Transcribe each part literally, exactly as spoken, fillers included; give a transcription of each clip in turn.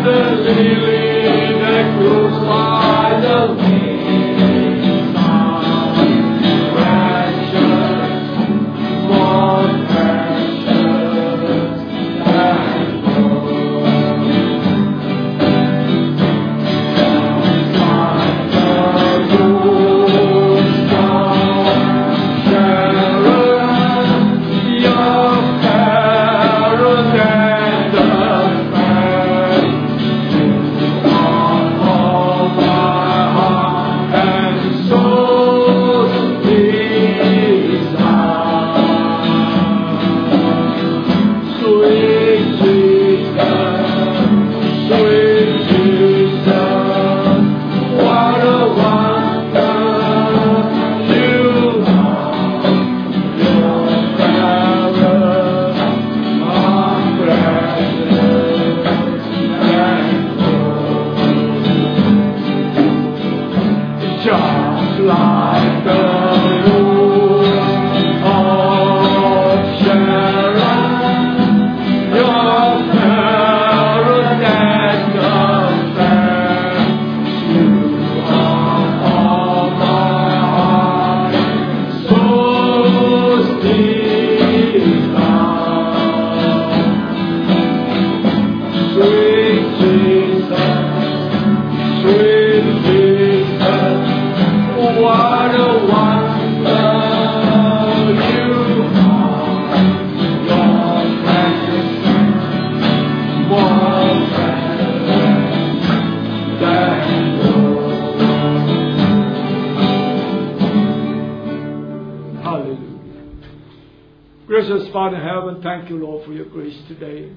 Gracious Father in heaven, thank you, Lord, for your grace today.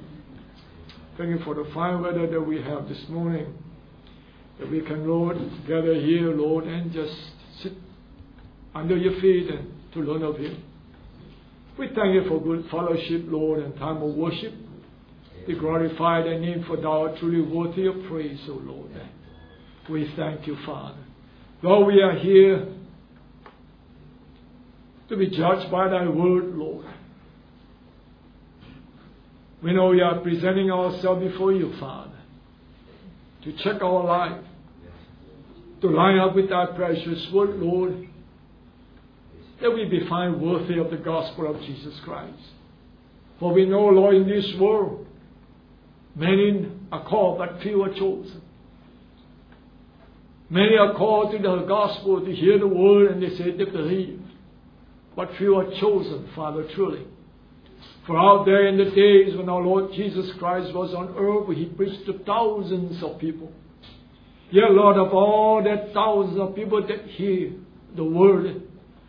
Thank you for the fine weather that we have this morning. That we can, Lord, gather here, Lord, and just sit under your feet and to learn of you. We thank you for good fellowship, Lord, and time of worship. We glorify thy name, for thou art truly worthy of praise, O Lord. We thank you, Father. Lord, we are here to be judged by thy word, Lord. We know we are presenting ourselves before you, Father, to check our life, to line up with thy precious word, Lord, that we be found worthy of the gospel of Jesus Christ. For we know, Lord, in this world, many are called, but few are chosen. Many are called to the gospel to hear the word, and they say they believe. But few are chosen, Father, truly. For out there in the days when our Lord Jesus Christ was on earth, He preached to thousands of people. Yet, Lord, of all that thousands of people that hear the word,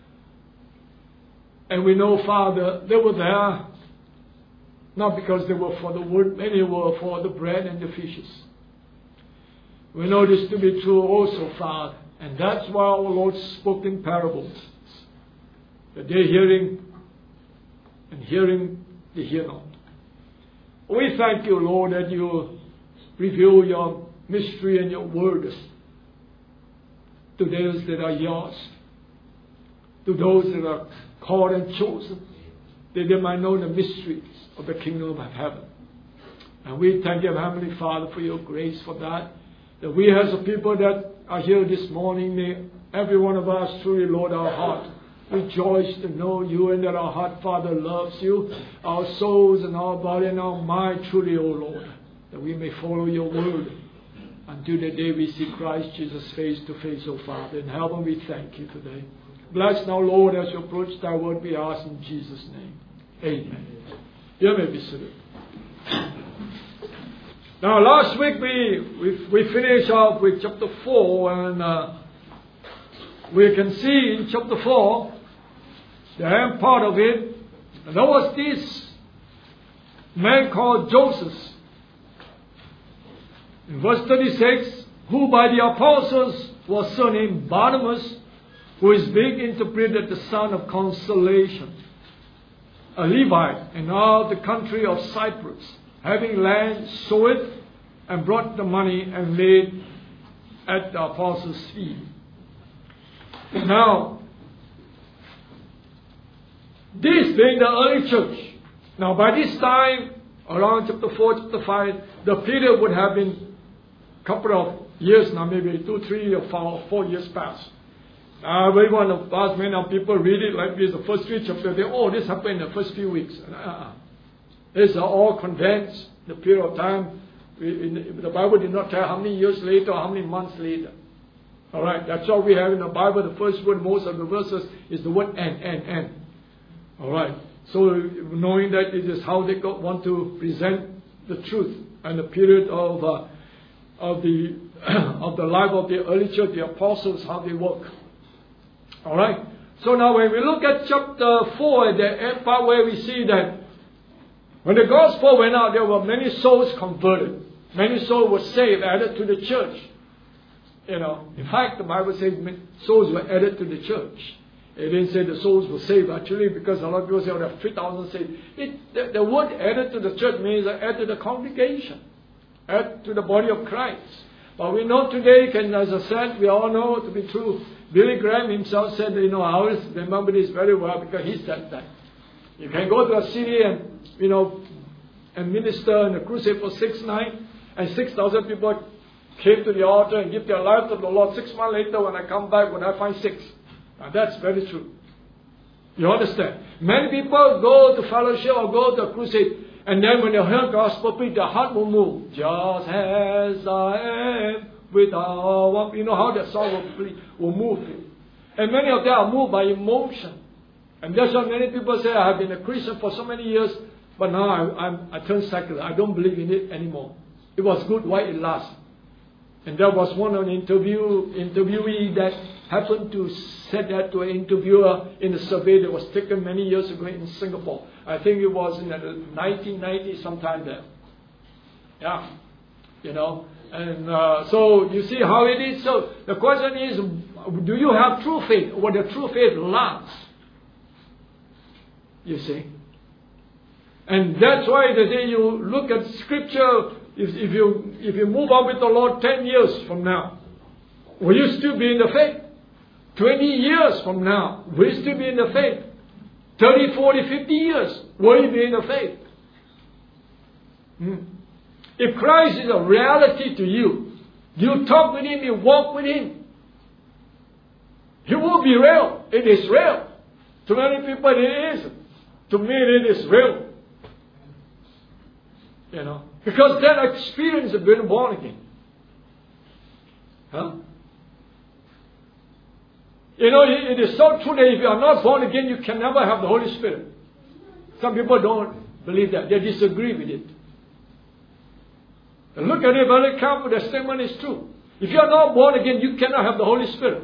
and we know, Father, they were there not because they were for the word, many were for the bread and the fishes. We know this to be true also, Father, and that's why our Lord spoke in parables. That they're hearing, and hearing, they hear not. We thank you, Lord, that you reveal your mystery and your words to those that are yours, to those that are called and chosen, that they might know the mysteries of the kingdom of heaven. And we thank you, Heavenly Father, for your grace for that. That we as a people that are here this morning, may every one of us truly, Lord, our heart rejoice to know you, and that our heart, Father, loves you, our souls and our body and our mind truly, O Lord, that we may follow your word until the day we see Christ Jesus face to face, O Father. In heaven we thank you today. Bless now, Lord, as you approach thy word, we ask in Jesus' name. Amen. You may be seated. Now, last week we, we, we finished off with chapter four, and uh, we can see in chapter four, the end part of it, and there was this man called Joseph, in verse thirty-six, who by the apostles was surnamed Barnabas, who is being interpreted the son of consolation, a Levite in all the country of Cyprus, having land, sold it, and brought the money and laid at the apostles' feet. Now, this being the early church, now by this time, around chapter four, chapter five, the period would have been couple of years now, maybe two, three, or four, four years past. Uh, very one of us, many of people read it like this, the first three chapters, they, oh, this happened in the first few weeks. Uh-uh. These are all condensed, the period of time. We, in, the Bible did not tell how many years later or how many months later. All right, that's all we have in the Bible. The first word, most of the verses, is the word and, and, and. All right. So knowing that it is how they want to present the truth and the period of uh, of the of the life of the early church, the apostles, how they work. All right. So now when we look at chapter four, the end part where we see that when the gospel went out, there were many souls converted. Many souls were saved, added to the church. You know, in fact, the Bible says souls were added to the church. It didn't say the souls were saved actually, because a lot of people say, oh, there are three thousand saved. It, the, the word added to the church means add to the congregation, add to the body of Christ. But we know today, can, as I said, we all know to be true. Billy Graham himself said, you know, I always remember this very well because he said that. You can go to a city and, you know, and minister in a crusade for six nights, and six thousand people came to the altar and give their life to the Lord. Six months later, when I come back, when I find six. Now, that's very true. You understand? Many people go to fellowship or go to a crusade, and then when they hear gospel preach, their heart will move. Just as I am without one. You know how that song will, will move you. And many of them are moved by emotion. And that's why many people say, I have been a Christian for so many years, but now I, I'm, I turned secular. I don't believe in it anymore. It was good while it lasted. And there was one an interview interviewee that happened to say that to an interviewer in a survey that was taken many years ago in Singapore. I think it was in the nineteen nineties, sometime there. Yeah, you know. And uh, so you see how it is. So the question is, do you have true faith? Or the true faith lasts? You see. And that's why the day you look at Scripture, if, if you if you move on with the Lord ten years from now, will you still be in the faith? twenty years from now, will you still be in the faith? thirty, forty, fifty years, will you be in the faith? Hmm. If Christ is a reality to you, you talk with Him, you walk with Him, He will be real. It is real. To many people it isn't. To me it is real. You know, because that experience of being born again. Huh? You know, it is so true that if you are not born again, you can never have the Holy Spirit. Some people don't believe that. They disagree with it. And look at it very carefully. The statement is true. If you are not born again, you cannot have the Holy Spirit.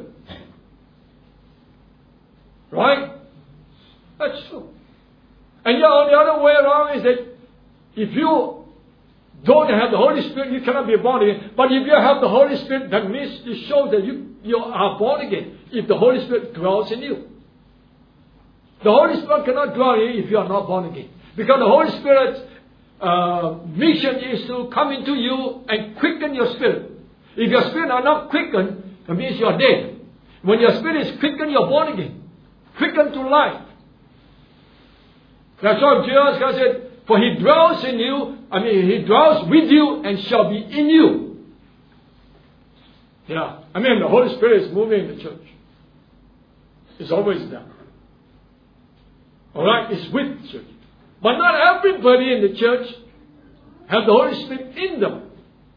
Right? That's true. And yet on the other way around is that if you don't have the Holy Spirit, you cannot be born again. But if you have the Holy Spirit, that means it shows that you, you are born again. If the Holy Spirit dwells in you. The Holy Spirit cannot dwell in you if you are not born again. Because the Holy Spirit's uh, mission is to come into you and quicken your spirit. If your spirit are not quickened, that means you are dead. When your spirit is quickened, you are born again. Quickened to life. That's why Jesus Christ said, for He dwells in you, I mean, He dwells with you and shall be in you. Yeah. I mean, the Holy Spirit is moving in the church. It's always there. Alright? It's with the church. But not everybody in the church have the Holy Spirit in them.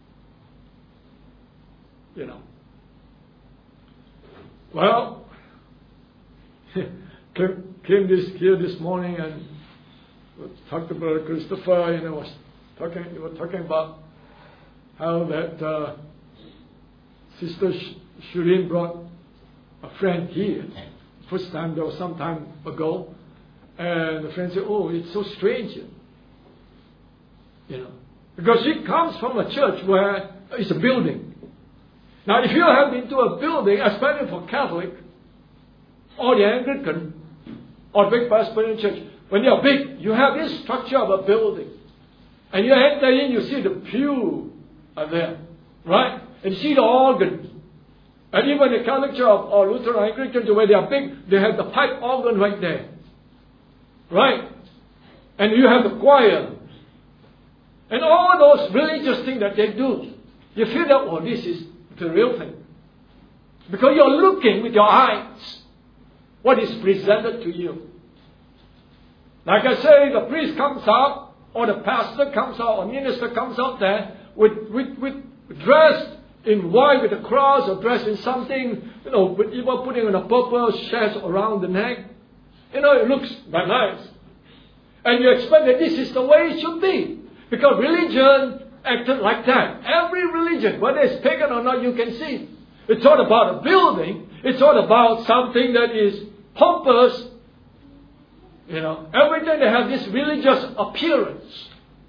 You know. Well, came, came this here this morning and talked to Brother Christopher, and I was talking, we were talking about how that uh, Sister Shireen brought a friend here. First time, there was some time ago, and the friend said, "Oh, it's so strange, you know, because she comes from a church where it's a building. Now, if you have been to a building, especially for Catholic or the Anglican or big Presbyterian church, when you are big, you have this structure of a building. And you enter in, you see the pew are there. Right? And you see the organ. And even the Catholic Church or Lutheran Anglican, where they are big, they have the pipe organ right there. Right? And you have the choir. And all those religious things that they do. You feel that, oh, this is the real thing. Because you're looking with your eyes what is presented to you. Like I say, the priest comes out, or the pastor comes out, or minister comes out there with, with, with dressed in white with a cross, or dressed in something, you know, with even putting on a purple sash around the neck. You know, it looks very nice. And you expect that this is the way it should be. Because religion acted like that. Every religion, whether it's pagan or not, you can see. It's not about a building. It's not about something that is pompous. You know, everything they have this religious appearance.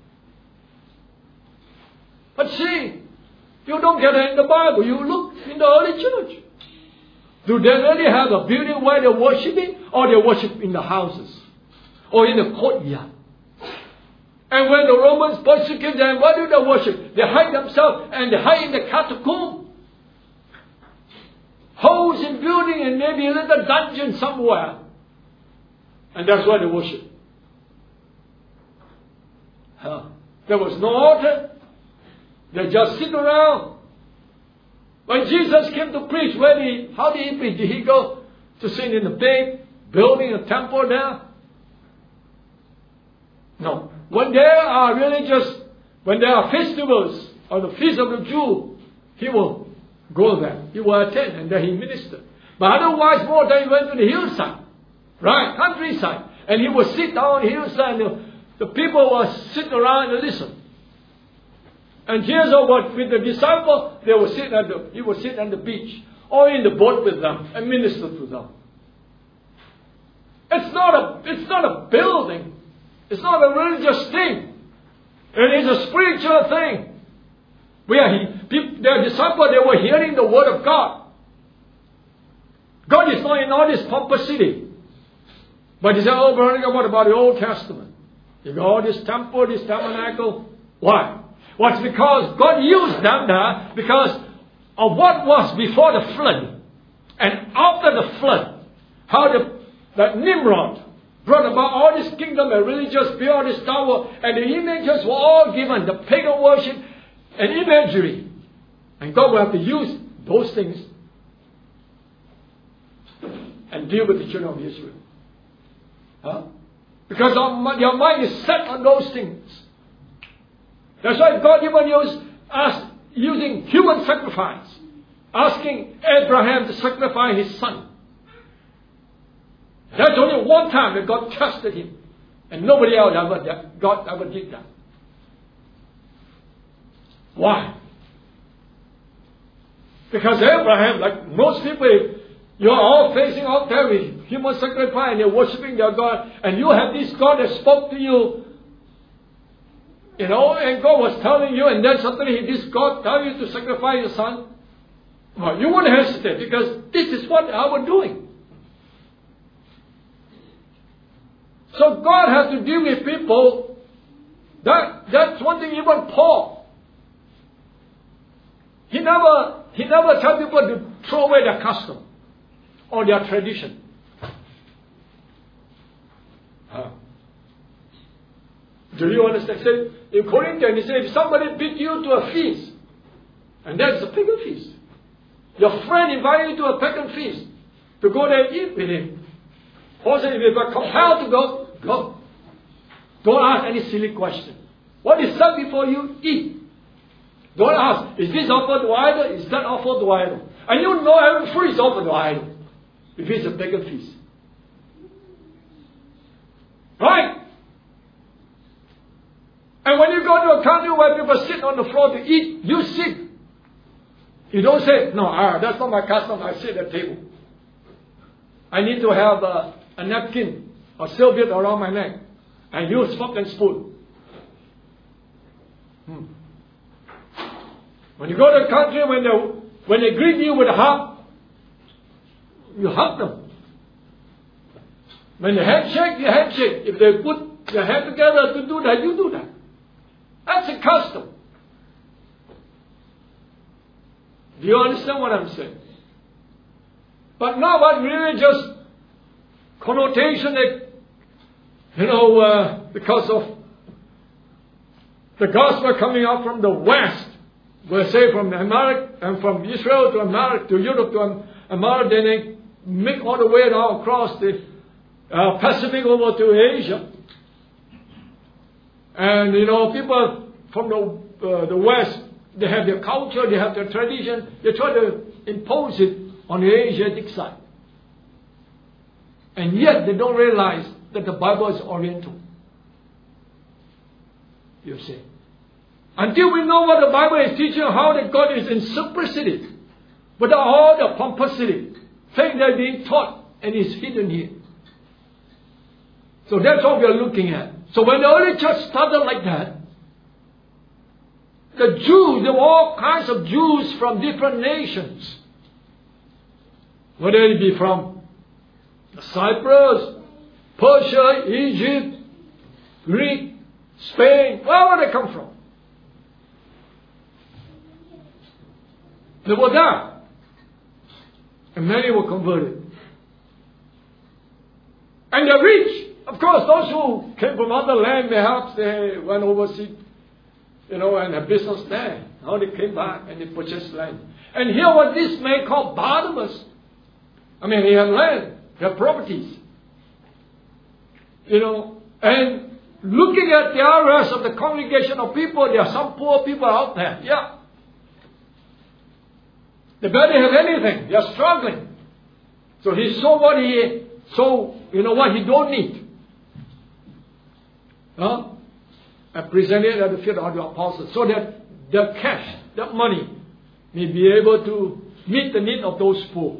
But see, you don't get it in the Bible. You look in the early church. Do they really have a building where they're worshiping? Or they worship in the houses? Or in the courtyard? And when the Romans persecute them, what do they worship? They hide themselves and they hide in the catacomb. Holes in building and maybe a little dungeon somewhere. And that's why they worship. Huh. There was no altar. They just sit around. When Jesus came to preach, where did he, how did he preach? Did he go to sit in the big building, a temple there? No. When there are religious, when there are festivals or the feast of the Jew, he will go there. He will attend and then he ministered. But otherwise, more than he went to the hillside, right, countryside, and he will sit down on the hillside. And the, the people will sit around and listen. And here's what with the disciple, they will sit at the, he will sit on the beach or in the boat with them and minister to them. It's not a, it's not a building. It's not a religious thing. It is a spiritual thing. Where he, people, their disciples, they were hearing the word of God. God is not in all this pomposity. But he said, oh, Veronica, what about the Old Testament? You got all this temple, this tabernacle. Why? Well, it's because God used them there because of what was before the flood. And after the flood, how the, that Nimrod brought about all this kingdom and religious beyond this tower, and the images were all given, the pagan worship and imagery. And God will have to use those things and deal with the children of Israel. Huh? Because your mind is set on those things. That's why God even used us using human sacrifice, asking Abraham to sacrifice his son. That's only one time that God trusted him. And nobody else ever did, God ever did that. Why? Because Abraham, like most people, you're all facing out there with human sacrifice and you're worshipping their God. And you have this God that spoke to you. You know, and God was telling you, and then suddenly this God tell you to sacrifice your son. Well, you wouldn't hesitate because this is what I was doing. So God has to deal with people. That that's one thing. Even Paul, he never he never tell people to throw away their custom or their tradition. Huh. Do you understand? He said, in Corinthians, he said, if somebody beat you to a feast, and that's a pagan feast. Your friend invited you to a pagan feast to go there and eat with him. Paul said, if you are compelled to go, go. Don't ask any silly question. What is set before you, eat. Don't ask, is this offered to idol? Is that offered to idol? And you know every food is offered to idol. If it's a pagan feast. Right? And when you go to a country where people sit on the floor to eat, you sit. You don't say, no, ah, that's not my custom. I sit at the table. I need to have a, a napkin or serviette around my neck. And use fork and spoon. Hmm. When you go to a country, when they, when they greet you with a hug, you hug them. When they handshake, you handshake. If they put their hand together to do that, you do that. That's a custom. Do you understand what I'm saying? But now what religious connotation that, you know, uh, because of the gospel coming out from the West, were say from America and from Israel to America to Europe to America, then they make all the way down across the uh, Pacific over to Asia. And you know, people from the uh, the West, they have their culture, they have their tradition. They try to impose it on the Asiatic side, and yet they don't realize that the Bible is Oriental. You see, until we know what the Bible is teaching, how that God is in simplicity, without all the pomposity, things that are being taught and is hidden here. So that's what we are looking at. So when the early church started like that, the Jews, there were all kinds of Jews from different nations. Whether it be from Cyprus, Persia, Egypt, Greek, Spain, wherever they come from. They were there. And many were converted. And the rich, of course, those who came from other land, perhaps they went overseas, you know, and had business there. Now they came back and they purchased land. And here was this man called Barnabas. I mean, he had land, he had properties. You know, and looking at the rest of the congregation of people, there are some poor people out there. Yeah. They barely have anything. They are struggling. So he saw what he, so, you know, what he don't need. Huh? And presented it at the feet of the apostles. So that the cash, that money, may be able to meet the need of those poor.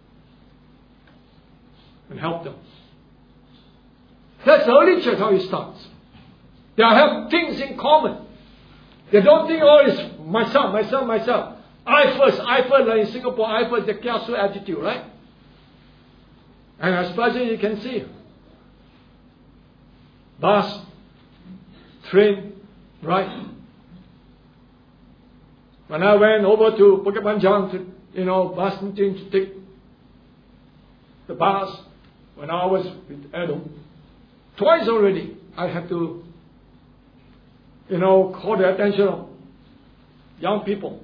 And help them. That's the early church, how it starts. They have things in common. They don't think, oh, it's myself, myself, myself. I first, I first, like in Singapore, I first, the kiasu attitude, right? And especially you can see bus, train, right? When I went over to Bukit Panjang to, you know, bus meeting to take the bus, when I was with Adam, twice already I had to, you know, call the attention of young people.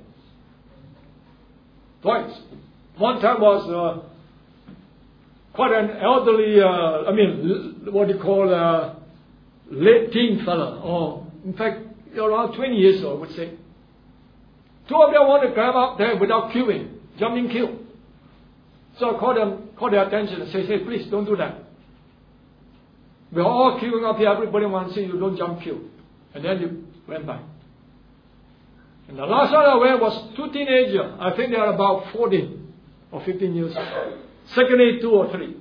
Twice. One time was uh, quite an elderly, uh, I mean, what do you call uh, late teen fella, or in fact, around twenty years old, I would say. Two of them want to grab up there without queuing, jumping queue. So I call them, call their attention and say, hey, please don't do that. We're all queuing up here, everybody wants to see you, don't jump queue. And then you went by. And the last one I went was two teenagers. I think they are about fourteen or fifteen years old. Secondly, two or three.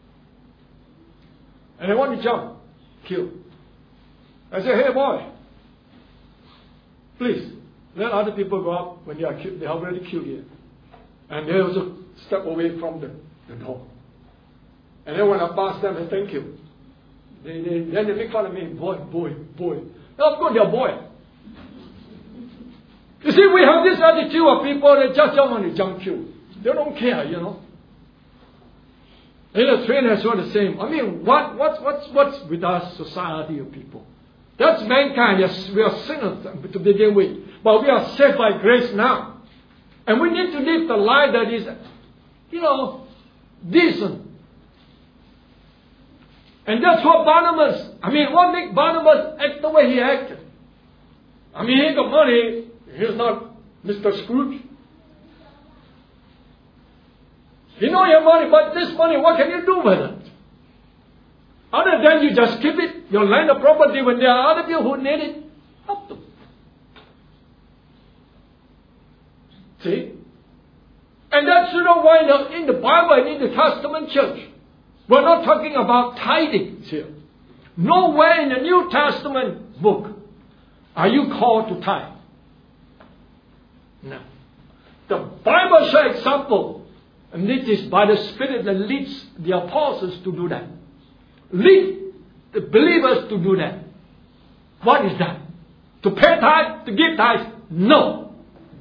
And they want to jump queue. I said, hey boy, please, let other people go up when they are queue, they are already queued here. And they also step away from the, the door. And then when I pass them, I thank you. They, they, then they make fun of me, boy, boy, boy. Now, of course, they're boy. You see, we have this attitude of people that just don't want to jump queue. They don't care, you know. And the train has done the same. I mean, what, what, what's, what's with our society of people? That's mankind. Yes, we are sinners to begin with. But we are saved by grace now. And we need to live the life that is, you know, decent. And that's what Barnabas, I mean, what made Barnabas act the way he acted? I mean, he got money. He's not Mister Scrooge. You know your money, but this money, what can you do with it? Other than you just keep it, your land of property, when there are other people who need it, help them. See? And that's you know why in the, in the Bible and in the Testament church, we're not talking about tithing here. Nowhere in the New Testament book are you called to tithe. No. The Bible shows example, and it is by the Spirit that leads the apostles to do that. Lead the believers to do that. What is that? To pay tithe? To give tithe? No.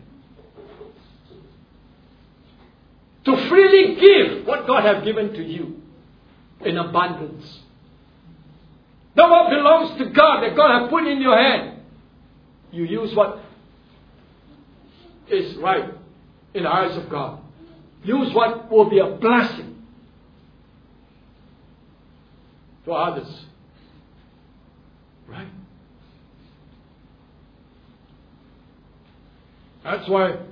To freely give what God has given to you in abundance. That what belongs to God, that God has put in your hand. You use what is right in the eyes of God. Use what will be a blessing to others. Right? That's why it,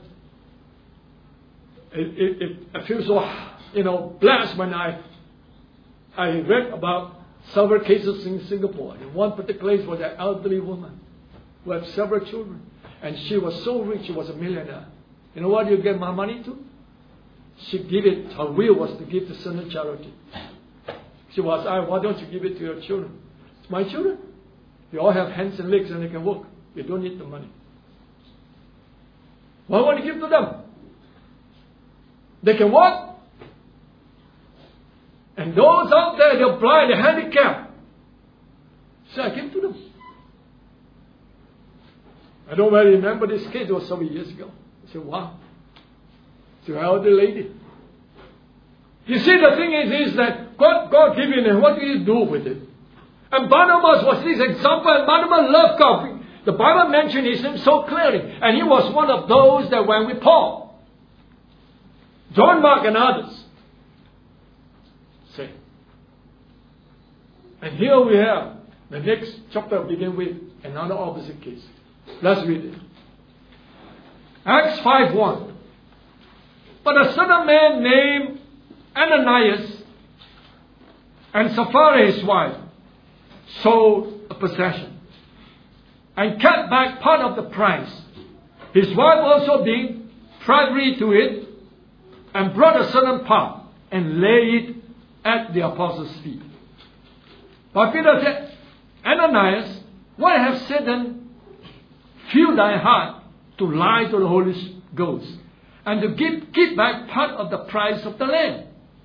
it, it, I feel so, you know, blessed when I I read about several cases in Singapore. In one particular place was an elderly woman who had several children. And she was so rich, she was a millionaire. You know what you get my money to? She gave it, her will was to give to certain charity. She was asked, why don't you give it to your children? It's my children. They all have hands and legs and they can walk. They don't need the money. Why would you give to them? They can walk. And those out there, they're blind, they're handicapped. So I give to them. I don't really remember this case, it was several years ago. I said, wow. It's an elderly lady. You see, the thing is, is that God, God gave you, and what do you do with it? And Barnabas was this example, and Barnabas loved God. The Bible mentioned his name so clearly. And he was one of those that went with Paul. John Mark and others. Say. And here we have the next chapter begin with another opposite case. Let's read it. Acts five one. But a certain man named Ananias and Sapphira his wife sold a possession and kept back part of the price. His wife also being privy to it, and brought a certain part and laid it at the apostles' feet. But Peter said, Ananias, what have Satan filled thy heart to lie to the Holy Ghost and to give, give back part of the price of the land?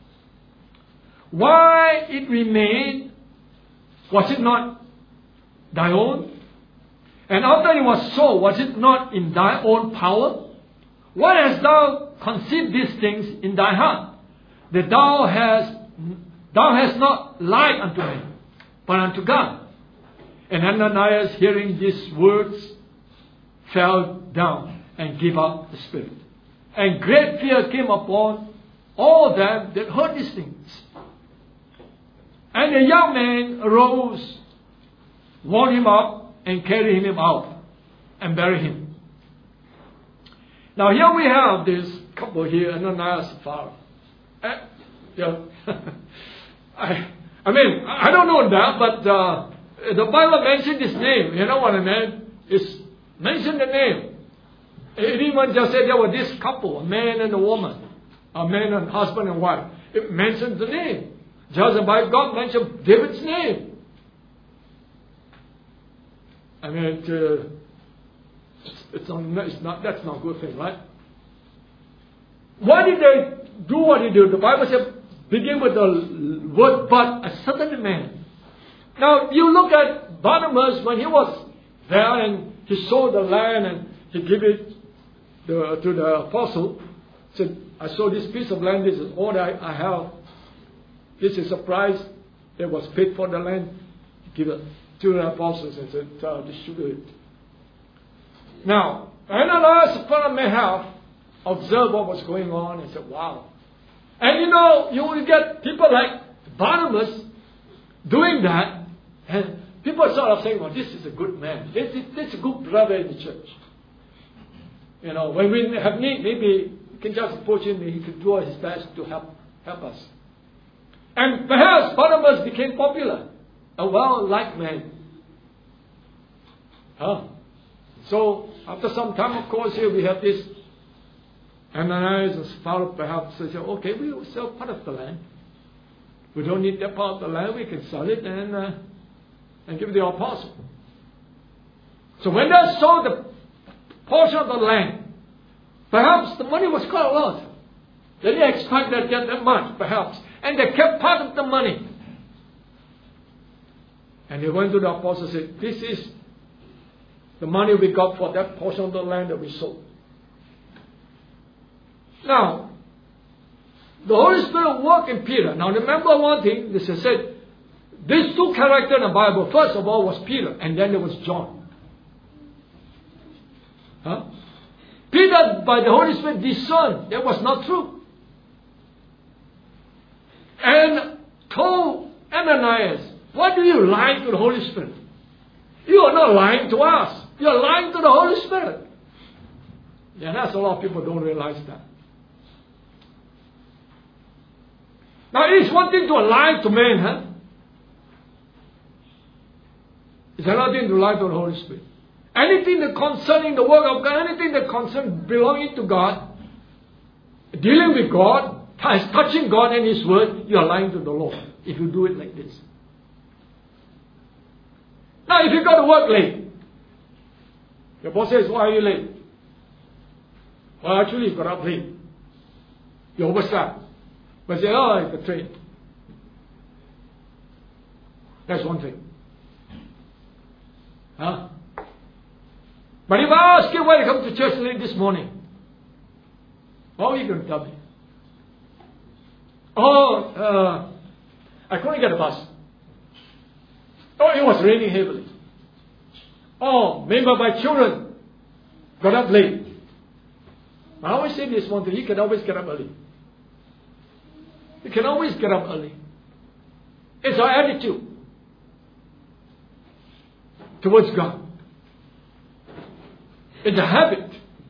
Why it remained, was it not thy own? And after it was sold, was it not in thy own power? Why hast thou conceived these things in thy heart, that thou hast thou hast not lied unto me, but unto God? And Ananias, hearing these words, fell down and gave up the spirit. And great fear came upon all them that heard these things. And the young man arose, wound him up, and carried him out, and buried him. Now here we have this couple here, Ananias and Sapphira. Uh, yeah. I, I mean, I don't know that, but uh, the Bible mentioned his name. You know what I mean? It's mentioned the name. It even just said there were this couple, a man and a woman, a man and husband and wife. It mentions the name. Just like God mentioned David's name. I mean, it, uh, it's, it's, not, it's not. That's not a good thing, right? Why did they do what they do? The Bible said, begin with the word, but a certain man. Now, you look at Barnabas when he was there and he sold the land and he gave it the, to the apostle. Said, I sold this piece of land, this is all that I have. This is a price that was paid for the land. Give it to the apostles and said, uh, distribute it. Now, Ananias and Sapphira may have observed what was going on and said, wow. And you know, you will get people like Barnabas doing that, and people sort of saying, well, this is a good man. This is, this is a good brother in the church. You know, when we have need, maybe we can just approach him and he can do his best to help help us. And perhaps Barnabas became popular, a well-liked man. Huh? So, after some time, of course, here we have this Ananias and Sapphira perhaps say, okay, we will sell part of the land. We don't need that part of the land, we can sell it and, uh, and give it to the apostle. So when they sold the portion of the land, perhaps the money was quite a lot. They didn't expect that get that much, perhaps. And they kept part of the money. And they went to the apostle and said, this is the money we got for that portion of the land that we sold. Now, the Holy Spirit worked in Peter. Now remember one thing, this is said, these two characters in the Bible, first of all was Peter, and then there was John. Huh? Peter, by the Holy Spirit, discerned that was not true. And told Ananias, why do you lie to the Holy Spirit? You are not lying to us. You are lying to the Holy Spirit. Yeah, that's a lot of people don't realize that. Now, it's one thing to lie to men, huh? It's another thing to lie to the Holy Spirit. Anything that concerning the work of God, anything that concerns belonging to God, dealing with God, touching God and His Word, you are lying to the Lord if you do it like this. Now, if you got to work late, your boss says, why are you late? Well, actually, you got up late. You overslept. But say, oh, it's the train. That's one thing. Huh? But if I ask you why you come to church late this morning, what are you going to tell me? Oh, uh, I couldn't get a bus. Oh, it was raining heavily. Oh, maybe my children got up late. I always say this one thing, you can always get up early. You can always get up early. It's our attitude towards God. It's a habit.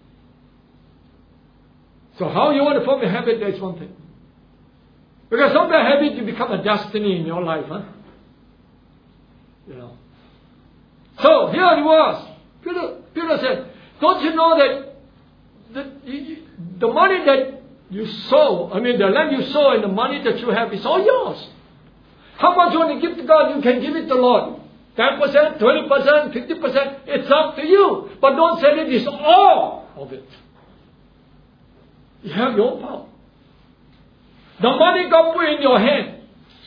So how you want to form a habit, that's one thing. Because from that habit you become a destiny in your life, huh? You know. So here it was. Peter, Peter said, don't you know that the, the money that you sow, I mean the land you sow and the money that you have is all yours. How much you want to give to God, you can give it to the Lord. ten percent, twenty percent, fifty percent, it's up to you. But don't say it is all of it. You have your own power. The money God put in your hand.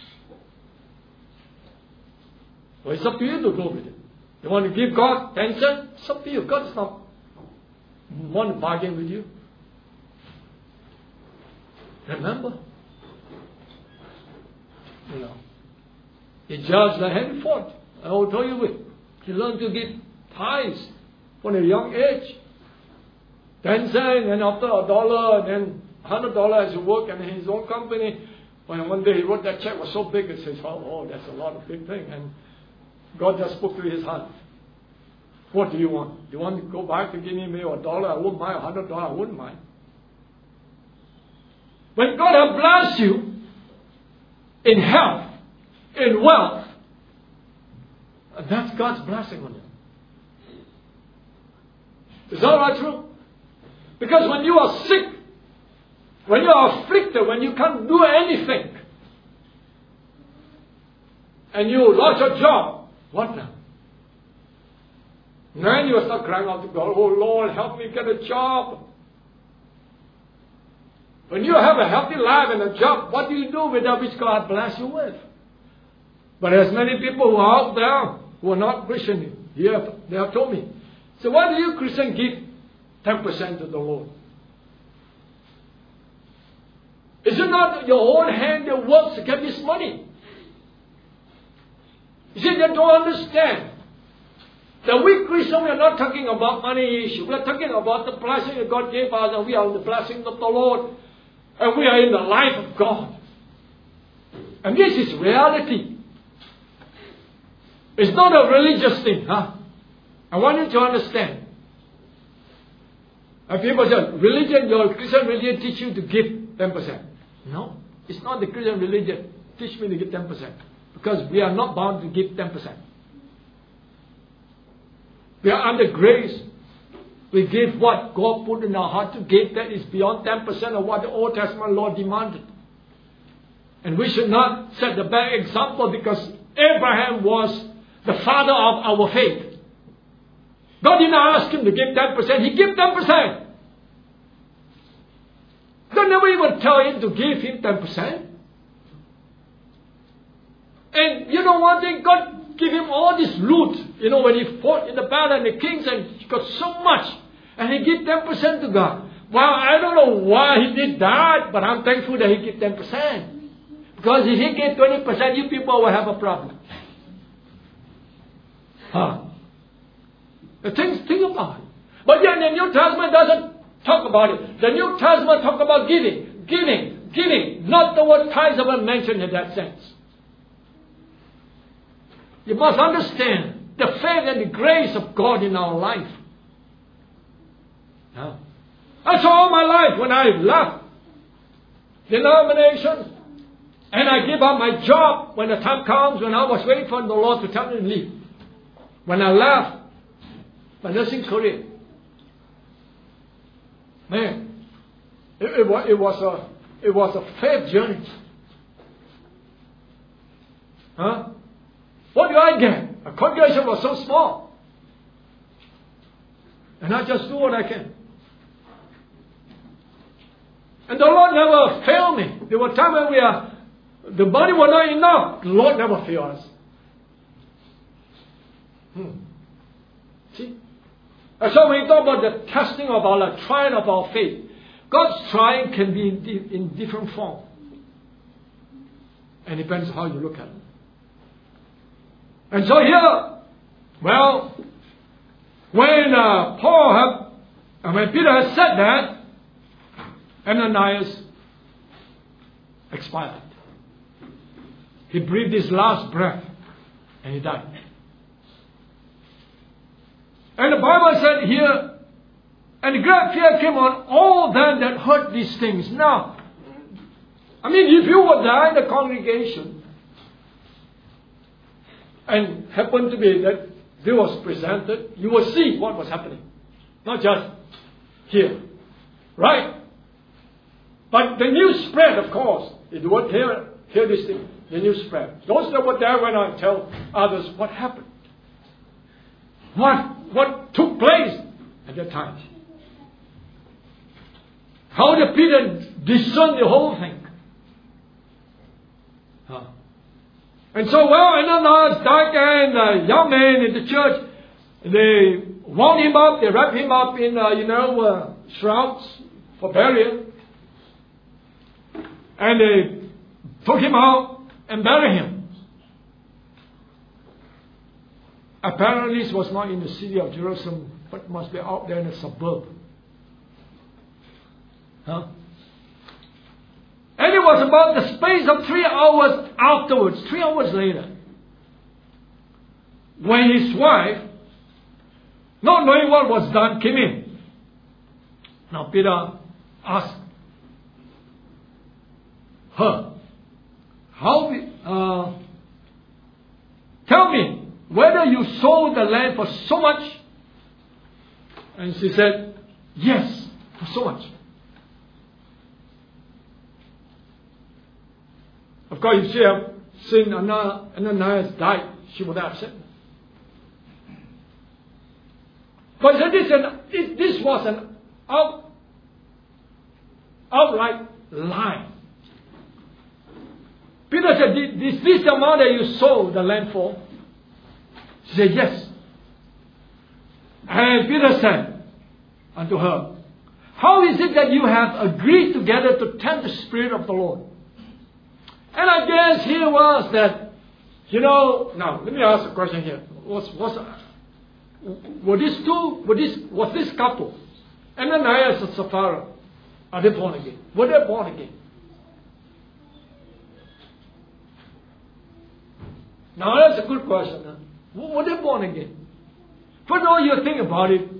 Well, it's up to you to go with it. You want to give God ten cents? It's up to you. God does not want to bargain with you. Remember? You know. He judged like Henry Ford. I will tell you it. He learned to give tithes from a young age. Ten cents, and after a dollar, and then a hundred dollars as he worked in his own company. When one day he wrote that check was so big, he says, oh, oh, that's a lot of big thing. And God just spoke to his heart. What do you want? You want to go back to give me maybe a dollar? I wouldn't mind. A hundred dollars, I wouldn't mind. When God has blessed you in health, in wealth, that's God's blessing on you. Is that not true? Because when you are sick, when you are afflicted, when you can't do anything, and you lost your job, what now? Then you start crying out to God, oh Lord, help me get a job. When you have a healthy life and a job, what do you do with that which God bless you with? But there's many people who are out there who are not Christian. Here, they have told me. So why do you Christians give ten percent to the Lord? Is it not your own hand that works to get this money? You see, they don't understand. That we Christians, we are not talking about money issue. We are talking about the blessing that God gave us, and we are in the blessing of the Lord. And we are in the life of God. And this is reality. It's not a religious thing, huh? I want you to understand. And people say, religion, your Christian religion teach you to give ten percent. No, it's not the Christian religion teach me to give ten percent. Because we are not bound to give ten percent. We are under grace. We give what God put in our heart to give. That is beyond ten percent of what the Old Testament law demanded. And we should not set the bad example, because Abraham was the father of our faith. God did not ask him to give ten percent. He gave ten percent. God never even tell him to give him ten percent. And you know one thing, God gave him all this loot. You know, when he fought in the battle and the kings, and he got so much. And he gave ten percent to God. Well, I don't know why he did that, but I'm thankful that he gave ten percent. Because if he gave twenty percent, you people will have a problem. Huh? The things, think about it. But yet the New Testament doesn't talk about it. The New Testament talk about giving, giving, giving. Not the word tithes ever mentioned in that sense. You must understand the faith and the grace of God in our life. Yeah. I saw all my life when I left denomination and I give up my job when the time comes, when I was waiting for the Lord to tell me to leave. When I left my nursing career, man, it, it, was, it was a it was a faith journey. Huh? What did I get? A congregation was so small, and I just do what I can. And the Lord never failed me. There were times when we are, the money was not enough. The Lord never failed us. Hmm. See? And so when you talk about the testing of our life, trying of our faith, God's trying can be in, di- in different form. And it depends how you look at it. And so here, well, when uh, Paul had, uh, when Peter had said that, Ananias expired. He breathed his last breath and he died. And the Bible said here, and great fear came on all them that heard these things. Now, I mean, if you were there in the congregation and happened to be that this was presented, you will see what was happening. Not just here. Right? But the news spread, of course. If you would hear, hear this thing, the news spread. Those that were there went on and tell others what happened. What, what took place at that time. How did Peter discern the whole thing? Huh. And so, well, Ananias died, and a young man in the church, they wound him up, they wrapped him up in, uh, you know, uh, shrouds for burial. And they took him out and buried him. Apparently this was not in the city of Jerusalem, but must be out there in a suburb. Huh? And it was about the space of three hours afterwards, three hours later, when his wife, not knowing what was done, came in. Now Peter asked her, how, uh, tell me whether you sold the land for so much. And she said, yes, for so much. Of course, if she had seen Ananias died, she would have said. But this, this was an out, outright lie. Peter said, is this the amount that you sold the land for? She said, yes. And Peter said unto her, how is it that you have agreed together to tempt the Spirit of the Lord? And I guess here was that, you know, now let me ask a question here. Was, was, were these two, were this, was this couple, Ananias and Sapphira, are they born again? Were they born again? Now that's a good question. Huh? Were they born again? First of all, you think about it.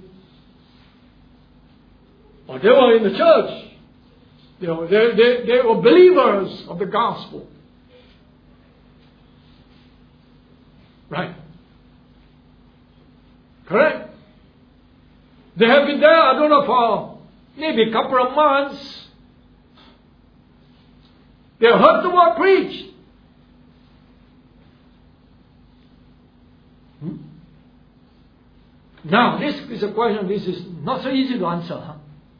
Well, they were in the church. They were, they, they, they were believers of the gospel. Right. Correct? They have been there, I don't know, for maybe a couple of months. They heard the word preached. Hmm? Now, this is a question, this is not so easy to answer. Huh?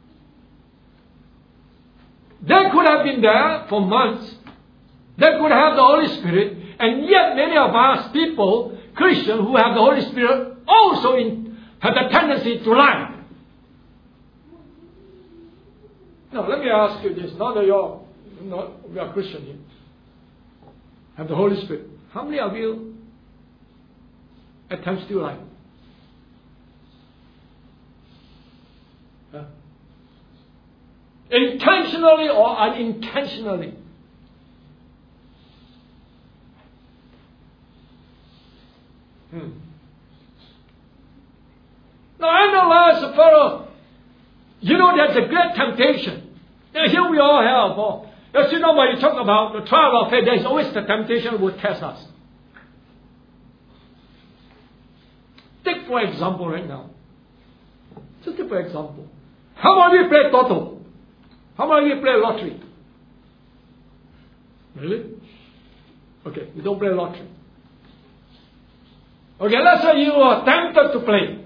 They could have been there for months. They could have the Holy Spirit. And yet many of us people, Christians who have the Holy Spirit, also in, have the tendency to lie. Now let me ask you this. Now that you're not, we are Christian here, have the Holy Spirit. How many of you at times still lie? Huh? Intentionally or unintentionally. Hmm. Now analyze the fellow. You know that's a great temptation. Now here we all have. Oh, as you know when you talk about the trial of faith, there's always the temptation will test us. Take for example right now. Just take for example. How about we play Toto? How about we play lottery? Really? Okay, we don't play lottery. Okay, let's say you are tempted to play.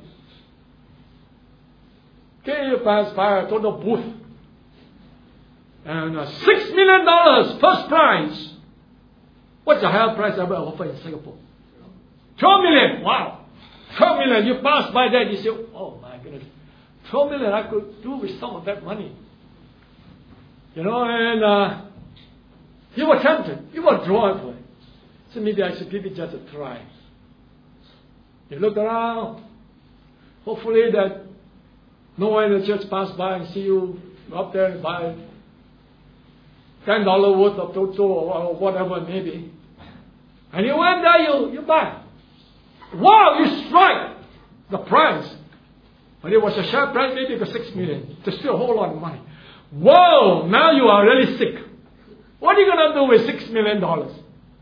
Okay, you pass by a Toto booth. And uh, six million dollars first prize. What's the higher price ever offered in Singapore? Twelve million. Wow. Twelve million. You pass by that, you say, oh my goodness. Twelve million I could do with some of that money. You know, and uh, you were tempted. You were drawn for it. So maybe I should give it just a try. You look around. Hopefully that no one in the church passed by and see you up there and buy ten dollars worth of Toto or whatever it may be. And you went there, you, you buy. Wow, you strike the price. But it was a sharp price, maybe for six million. It's still a whole lot of money. Whoa, now you are really sick. What are you going to do with six million dollars?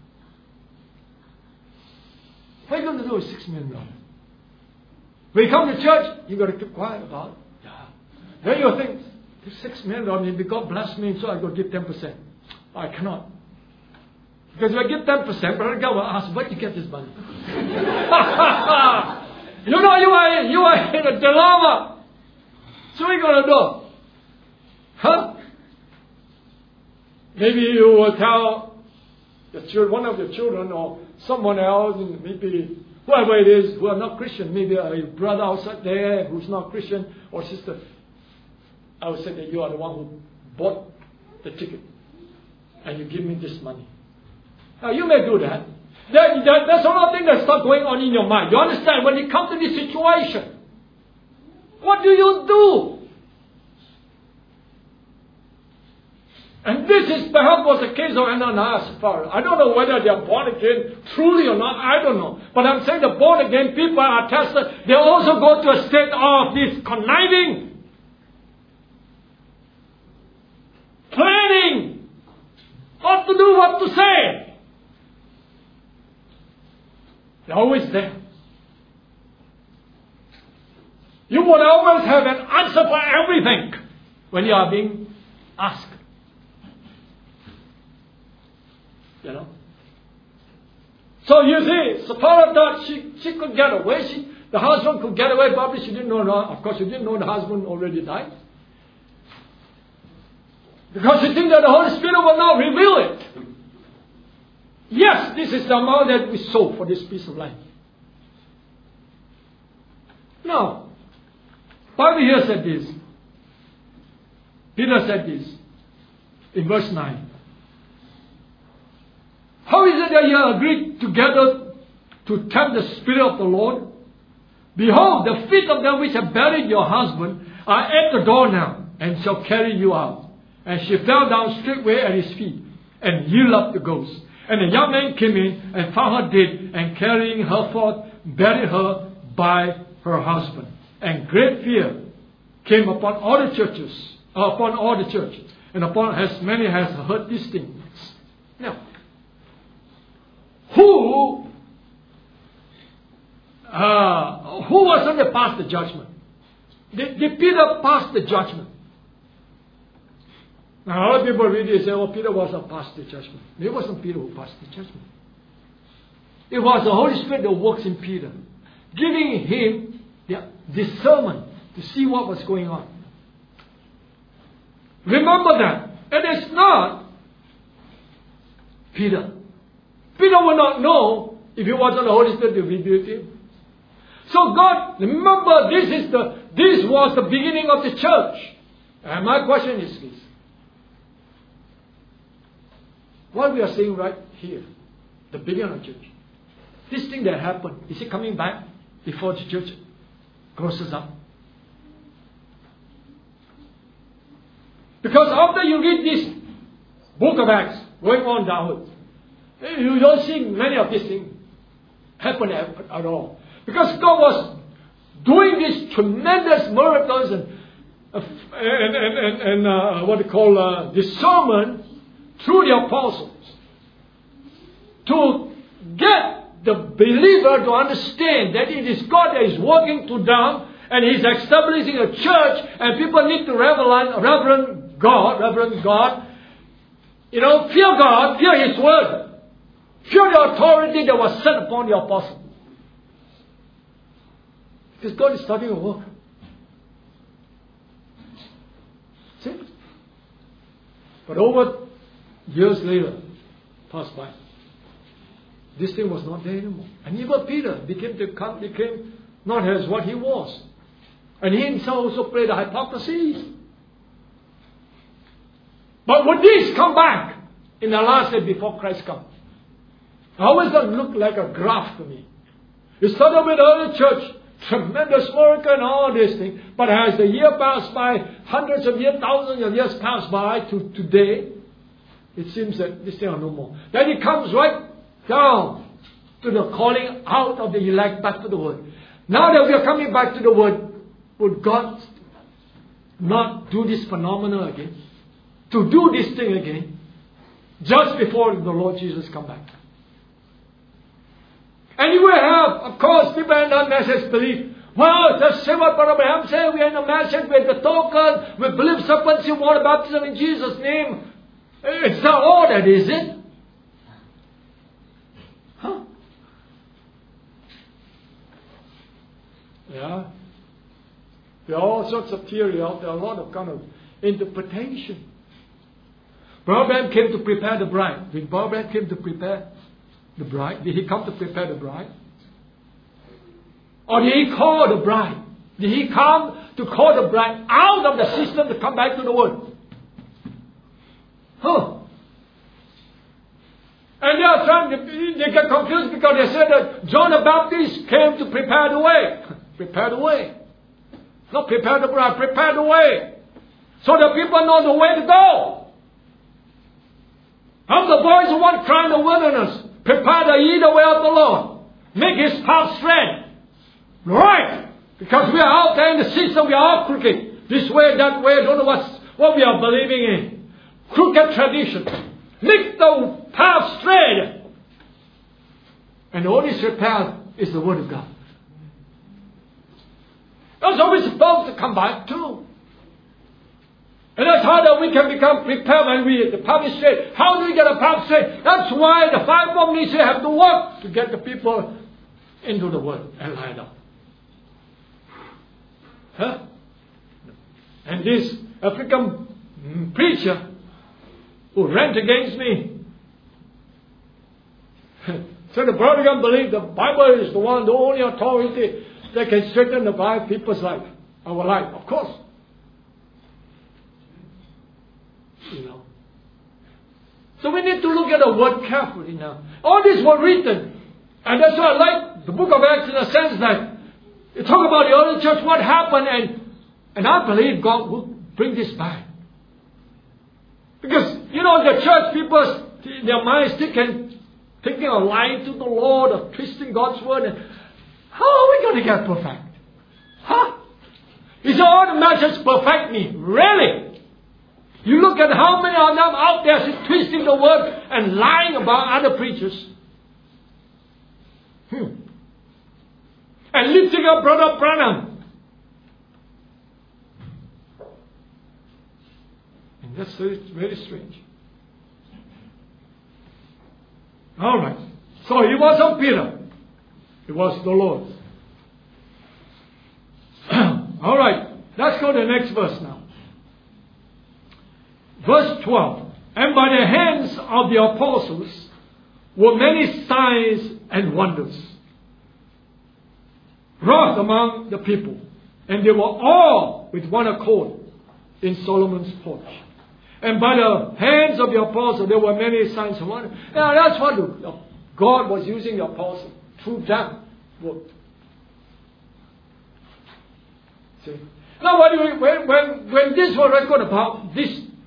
What are you going to do with six million dollars? When you come to church, you got to keep quiet about it. Yeah. Then you think, this six million dollars, maybe God bless me, so I go give ten percent. I cannot. Because if I give ten percent, Brother God will ask, where did you get this money? You know, you are, you are in a dilemma. So what are you going to do? Huh? Maybe you will tell your children, one of your children or someone else, and maybe whoever it is who are not Christian, maybe a brother outside there who's not Christian or sister. I would say that you are the one who bought the ticket and you give me this money. Now you may do that. That, that that's another thing that's not going on in your mind. You understand? When you come to this situation, what do you do? And this is perhaps was the case of Ananias and Sapphira. I don't know whether they are born again truly or not. I don't know. But I'm saying the born again people are tested. They also go to a state of this conniving, planning, what to do, what to say. They're always there. You would always have an answer for everything when you are being asked. You know. So you see, Sapphira thought she, she could get away. She, the husband could get away. Probably she didn't know. Of course, she didn't know the husband already died. Because she thinks that the Holy Spirit will not reveal it. Yes, this is the amount that we sow for this piece of land. Now, Bible here said this. Peter said this in verse nine. How is it that you have agreed together to tempt the Spirit of the Lord? Behold, the feet of them which have buried your husband are at the door now, and shall carry you out. And she fell down straightway at his feet, and yielded up the ghost. And the young man came in, and found her dead, and carrying her forth, buried her by her husband. And great fear came upon all the churches, uh, upon all the church, and upon as many as heard these things. Now, Who, uh, who was going to pass the judgment? Did, did Peter pass the judgment? Now, a lot of people read it and say, oh, Peter wasn't passed the judgment. It wasn't Peter who passed the judgment. It was the Holy Spirit that works in Peter, giving him the discernment to see what was going on. Remember that. It is not Peter. Peter would not know if it wasn't the Holy Spirit to reveal to him. So God, remember, this is the this was the beginning of the church. And my question is this. What we are saying right here, the beginning of the church, this thing that happened, is it coming back before the church closes up? Because after you read this book of Acts, going on downwards, you don't see many of these things happen at all. Because God was doing these tremendous miracles and, and, and, and, and uh, what they call uh, discernment through the apostles to get the believer to understand that it is God that is working to them and He's establishing a church and people need to reverend, reverend God, reverend God. You know, fear God, fear His word. Fear the authority that was set upon the apostles. Because God is starting a work. See? But over years later, passed by. This thing was not there anymore. And even Peter became, to come, became not as what he was. And he himself also played the hypocrisy. But would this come back in the last day before Christ comes? How does that look like a graph to me? It started with the early church, tremendous miracle and all these things. But as the year passed by, hundreds of years, thousands of years passed by to today, it seems that this thing are no more. Then it comes right down to the calling out of the elect back to the Word. Now that we are coming back to the Word, would God not do this phenomenon again? To do this thing again, just before the Lord Jesus come back. And you will have, of course, people in that message believe, well, just say what Brother Abraham said, we are in the message, we are the token, we believe serpents in water baptism in Jesus' name. It's not all that, is it? Huh? Yeah. There are all sorts of theory out there, a lot of kind of interpretation. Brother Abraham came to prepare the bride. Did Brother Abraham came to prepare the bride? Did he come to prepare the bride? Or did he call the bride? Did he come to call the bride out of the system to come back to the Word? Huh. And they are trying to, they get confused because they said that John the Baptist came to prepare the way. Prepare the way. Not prepare the bride, prepare the way. So the people know the way to go. I'm the voice of one crying in the wilderness. Prepare the ye the way of the Lord. Make His path straight. Right. Because we are out there in the system, we are all crooked. This way, that way, don't know what's, what we are believing in. Crooked tradition. Make the path straight. And the only straight path is the Word of God. That's always supposed to come back too. And that's how that we can become prepared when we the path is straight. How do we get a path straight? That's why the five ministries have to work to get the people into the Word and line up. Huh? And this African preacher who rant against me so the brother can believe the Bible is the one, the only authority that can straighten the Bible, people's life, our life, of course. You know. So we need to look at the Word carefully now. All these were written. And that's why I like the book of Acts in the sense that you talk about the early church, what happened, and, and I believe God will bring this back. Because, you know, the church people, their minds thinking, thinking of lying to the Lord, of twisting God's word. And how are we going to get perfect? Huh? Is all the message perfect me? Really? You look at how many of them out there twisting the word and lying about other preachers. Hmm. And lifting up Brother Branham. And that's very, very strange. All right. So it wasn't Peter. It was the Lord. All right. Let's go to the next verse now. Verse twelve. And by the hands of the apostles were many signs and wonders wrought among the people. And they were all with one accord in Solomon's porch. And by the hands of the apostles there were many signs and wonders. Now that's what God was using the apostles. Through them worked. See? Now when, we, when, when, when this was recorded about this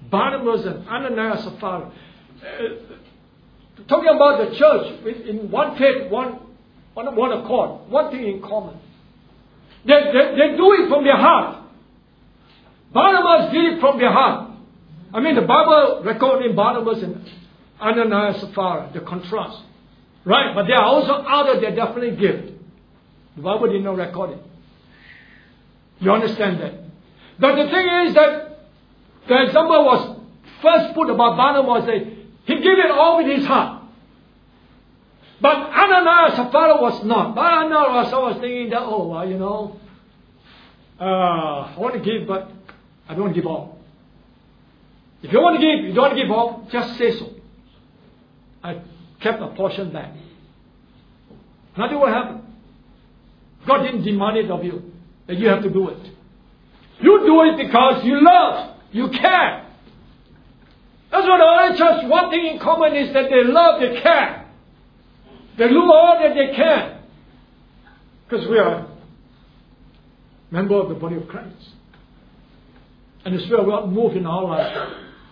Barnabas and Ananias and Sapphira. Uh, talking about the church in one faith, one, one, one accord, one thing in common. They, they, they do it from their heart. Barnabas did it from their heart. I mean, the Bible recording Barnabas and Ananias and Sapphira, the contrast. Right? But there are also others that definitely give. The Bible did not record it. You understand that? But the thing is that the example was first put about Barnabas that he gave it all with his heart. But Ananias and Sapphira was not. But Ananias was thinking that, oh, well, you know, uh, I want to give, but I don't want to give all. If you want to give, you don't want to give all, just say so. I kept a portion back. Nothing will happen. God didn't demand it of you, that you have to do it. You do it because you love, you care. That's what the early church, one thing in common is that they love, they care. They do all that they can. Because we are members of the body of Christ. And it's where we are moved in our life.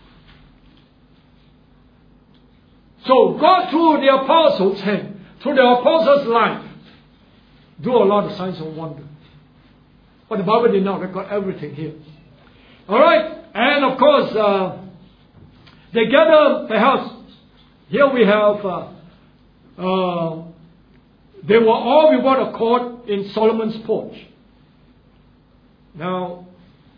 So God through the apostles' hand, through the apostles' life, do a lot of signs and wonders. But the Bible did not record everything here. Alright, and of course, uh, they gather perhaps, here we have, uh, uh, they were all with one accord in Solomon's porch. Now,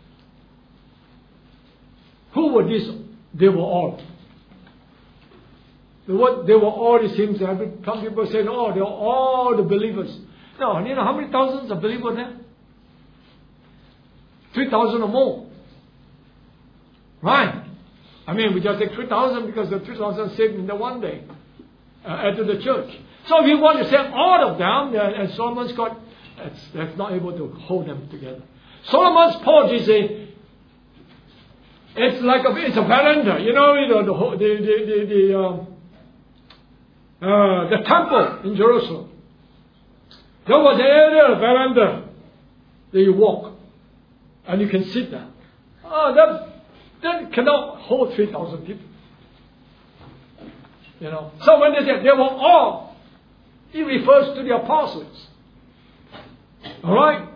who were these? They were all. They were, they were all, it seems. Some people say, oh, they were all the believers. No, you know how many thousands of believers there? three thousand or more. Right. I mean, we just take three thousand because the three thousand saved in the one day. Uh, add to the church. So if you want to save all of them, uh, and Solomon's got, that's, that's not able to hold them together. Solomon's porch is a, it's like a, it's a veranda. You know, you know the the the the, the, um, uh, the temple in Jerusalem. There was an area, a veranda, that you walk, and you can sit there. Oh, that that cannot hold three thousand people. You know. So when they say they were all, he refers to the apostles. All right.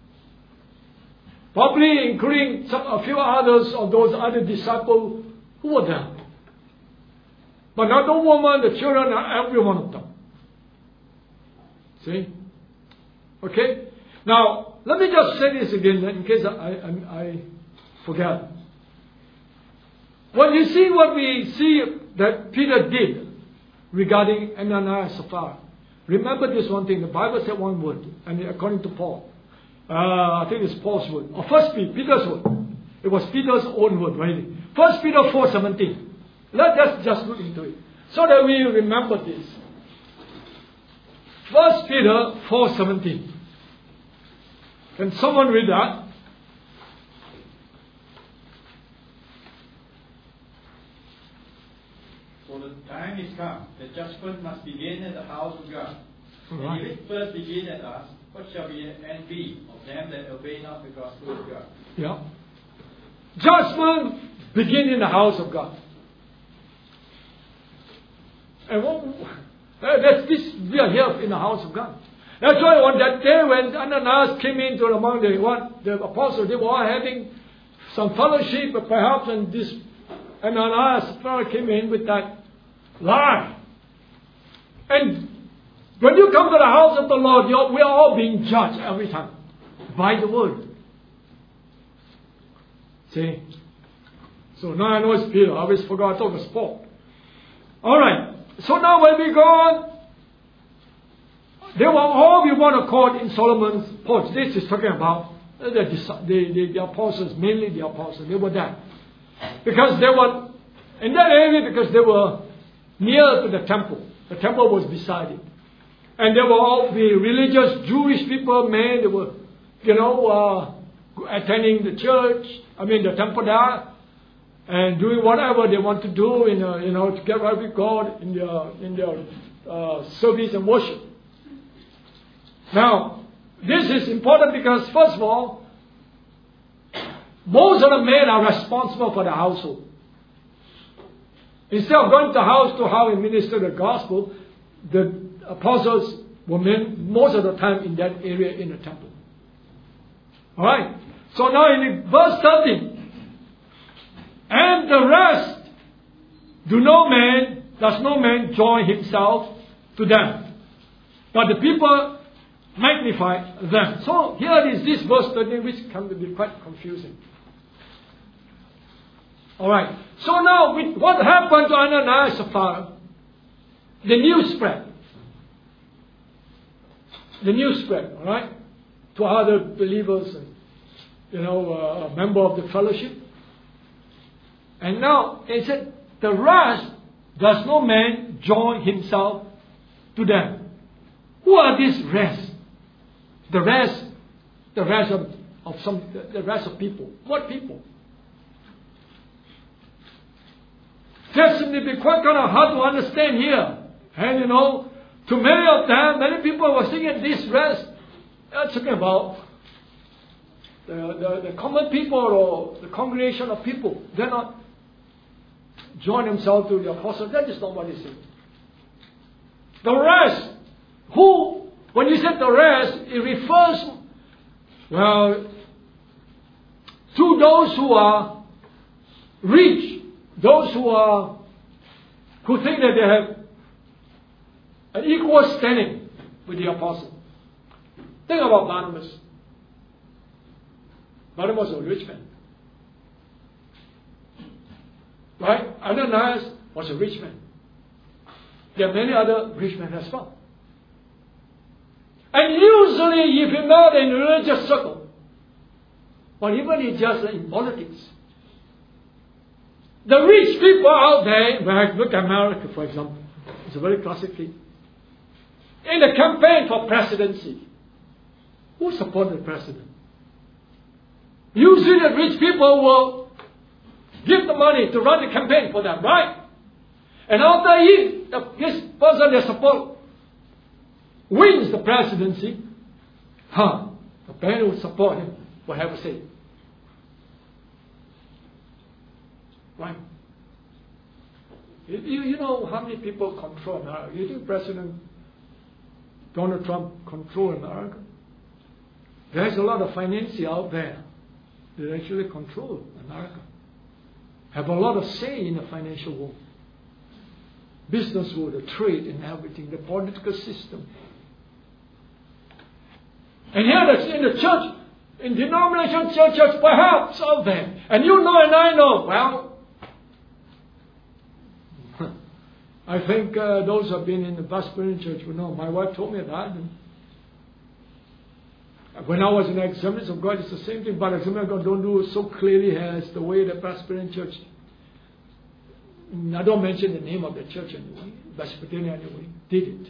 Probably including some, a few others of those other disciples who were there. But not the woman, the children, every one of them. See? Okay? Now, let me just say this again in case I, I, I forget. When you see what we see that Peter did regarding Ananias and Sapphira, remember this one thing. The Bible said one word, and according to Paul, uh, I think it's Paul's word, or First Peter, Peter's word. It was Peter's own word, really. First Peter four seventeen. Let us just look into it so that we remember this. First Peter four seventeen. Can someone read that? For the time is come, the judgment must begin at the house of God. Right. And if it first begin at us, what shall be the end be of them that obey not the gospel of God? Yeah. Judgment begin in the house of God. And what, that's this, we are here in the house of God. That's why on that day when Ananias came into among the, what, the apostles, they were all having some fellowship, perhaps, and this Ananias came in with that lie. And when you come to the house of the Lord, you're, we are all being judged every time by the word. See? So now I know it's Peter. I always forgot. I thought it was Paul. Alright. So now when we go on, they were all with one accord in Solomon's porch. This is talking about the, the, the, the apostles, mainly the apostles. They were there. Because they were in that area because they were near to the temple. The temple was beside it. And they were all the religious Jewish people, men. They were, you know, uh, attending the church, I mean the temple there, and doing whatever they want to do, in a, you know, to get right with God in their, in their uh, service and worship. Now, this is important because, first of all, most of the men are responsible for the household. Instead of going to house to house and minister the gospel, the apostles were most of the time in that area in the temple. Alright? So now in verse thirteen, and the rest do no man, does no man join himself to them, but the people magnify them. So here is this verse thirteen, which can be quite confusing. Alright, so now with what happened to Ananias and Sapphira? The news spread. The news spread, alright, to other believers and, you know, uh, a member of the fellowship. And now it said, the rest does no man join himself to them. Who are these rest? The rest, the rest of, of some, the rest of people. What people? That seems to be quite kind of hard to understand here. And you know, to many of them, many people were thinking this rest, they're talking about the, the, the common people or the congregation of people. They're not join themselves to the apostles. That is not what he said. The rest, who, when you said the rest, it refers, well, to those who are rich. Those who are, who think that they have an equal standing with the apostle. Think about Barnabas. Barnabas was a rich man. Right? Ananias was a rich man. There are many other rich men as well. And usually if you're not in a religious circle, or even if just in politics, the rich people out there, when I look at America, for example, it's a very classic thing. In the campaign for presidency, who supported the president? Usually the rich people will give the money to run the campaign for them, right? And after he, the, this person they support wins the presidency, huh, the man will support him for heaven's sake. Right? You, you know how many people control America? You think President Donald Trump controls America? There's a lot of financiers out there that actually control America. Have a lot of say in the financial world. Business world, the trade and everything, the political system. And here in the church, in denomination churches, perhaps out there. And you know and I know, well, I think uh, those who have been in the Presbyterian church will know. My wife told me that. And when I was in Assemblies of God, it's the same thing. But Assemblies of God don't do it so clearly as the way the Presbyterian church. I don't mention the name of the church anyway. Presbyterian anyway did it.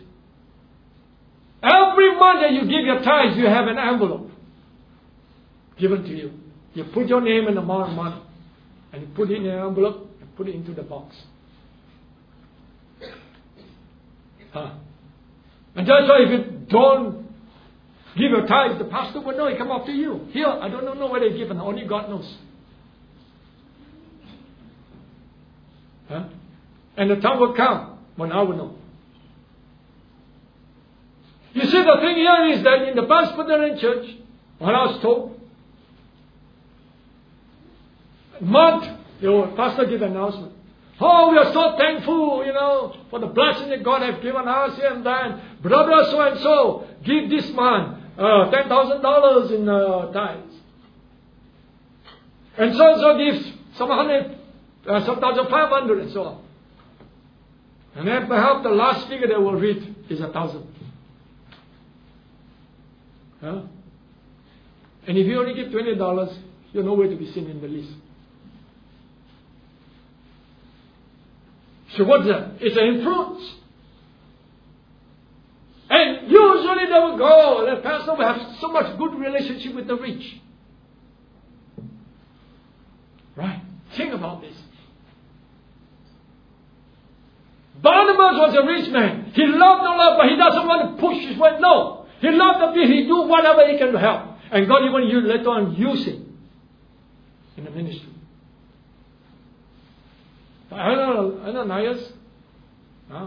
Every month that you give your tithes, you have an envelope given to you. You put your name and amount of money, and you put it in an envelope and put it into the box. Huh. And that's why if you don't give your tithe, the pastor will know. It come up to you. Here, I don't know whether you given. Only God knows. Huh? And the time will come when I will know. You see, the thing here is that in the Presbyterian church, when I was told, month, the pastor gave an announcement. Oh, we are so thankful, you know, for the blessing that God has given us here and then. Brother so and so, give this man uh, ten thousand dollars in uh, tithes. And so and so gives some hundred, uh, some thousand five hundred and so on. And then perhaps the last figure they will read is a thousand. Huh? And if you only give twenty dollars, you're nowhere to be seen in the list. So what's that? It's an influence. And usually they will go, the pastor will have so much good relationship with the rich. Right? Think about this. Barnabas was a rich man. He loved the Lord, but he doesn't want to push his way. No. He loved the people. He do whatever he can to help. And God even used, later on use him in the ministry. I don't Ananias. Huh?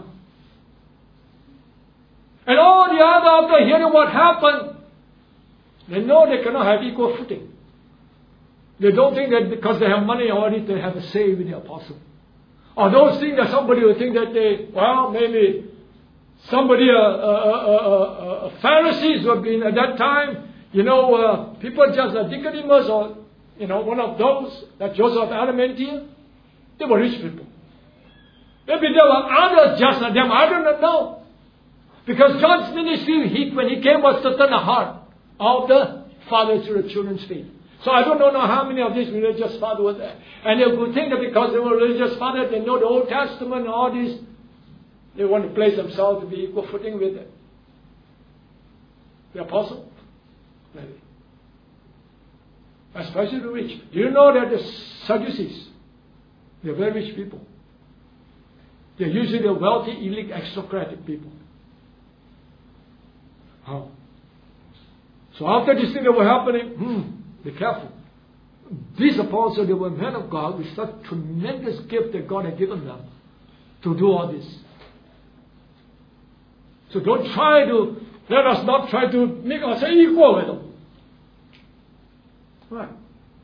And all the other, after hearing what happened, they know they cannot have equal footing. They don't think that because they have money already, they have a say with the apostle. Or those things that somebody will think that they, well, maybe somebody, uh, uh, uh, uh, Pharisees who have been at that time, you know, uh, people just like Nicodemus or, you know, one of those, like Joseph of Arimathea, they were rich people. Maybe there were others just like them, I do not know. Because John's ministry, he, when he came, was to turn the heart of the fathers to the children's faith. So I don't know how many of these religious fathers were there. And they would think that because they were religious fathers, they know the Old Testament and all this, they want to place themselves to be equal footing with it. The apostle? Maybe. Especially the rich. Do you know that the Sadducees, they're very rich people. They're usually the wealthy, elite, aristocratic people. How? So after this thing that were happening, hmm, be careful. These apostles, they were men of God with such tremendous gift that God had given them to do all this. So don't try to, let us not try to make ourselves equal with them. Right.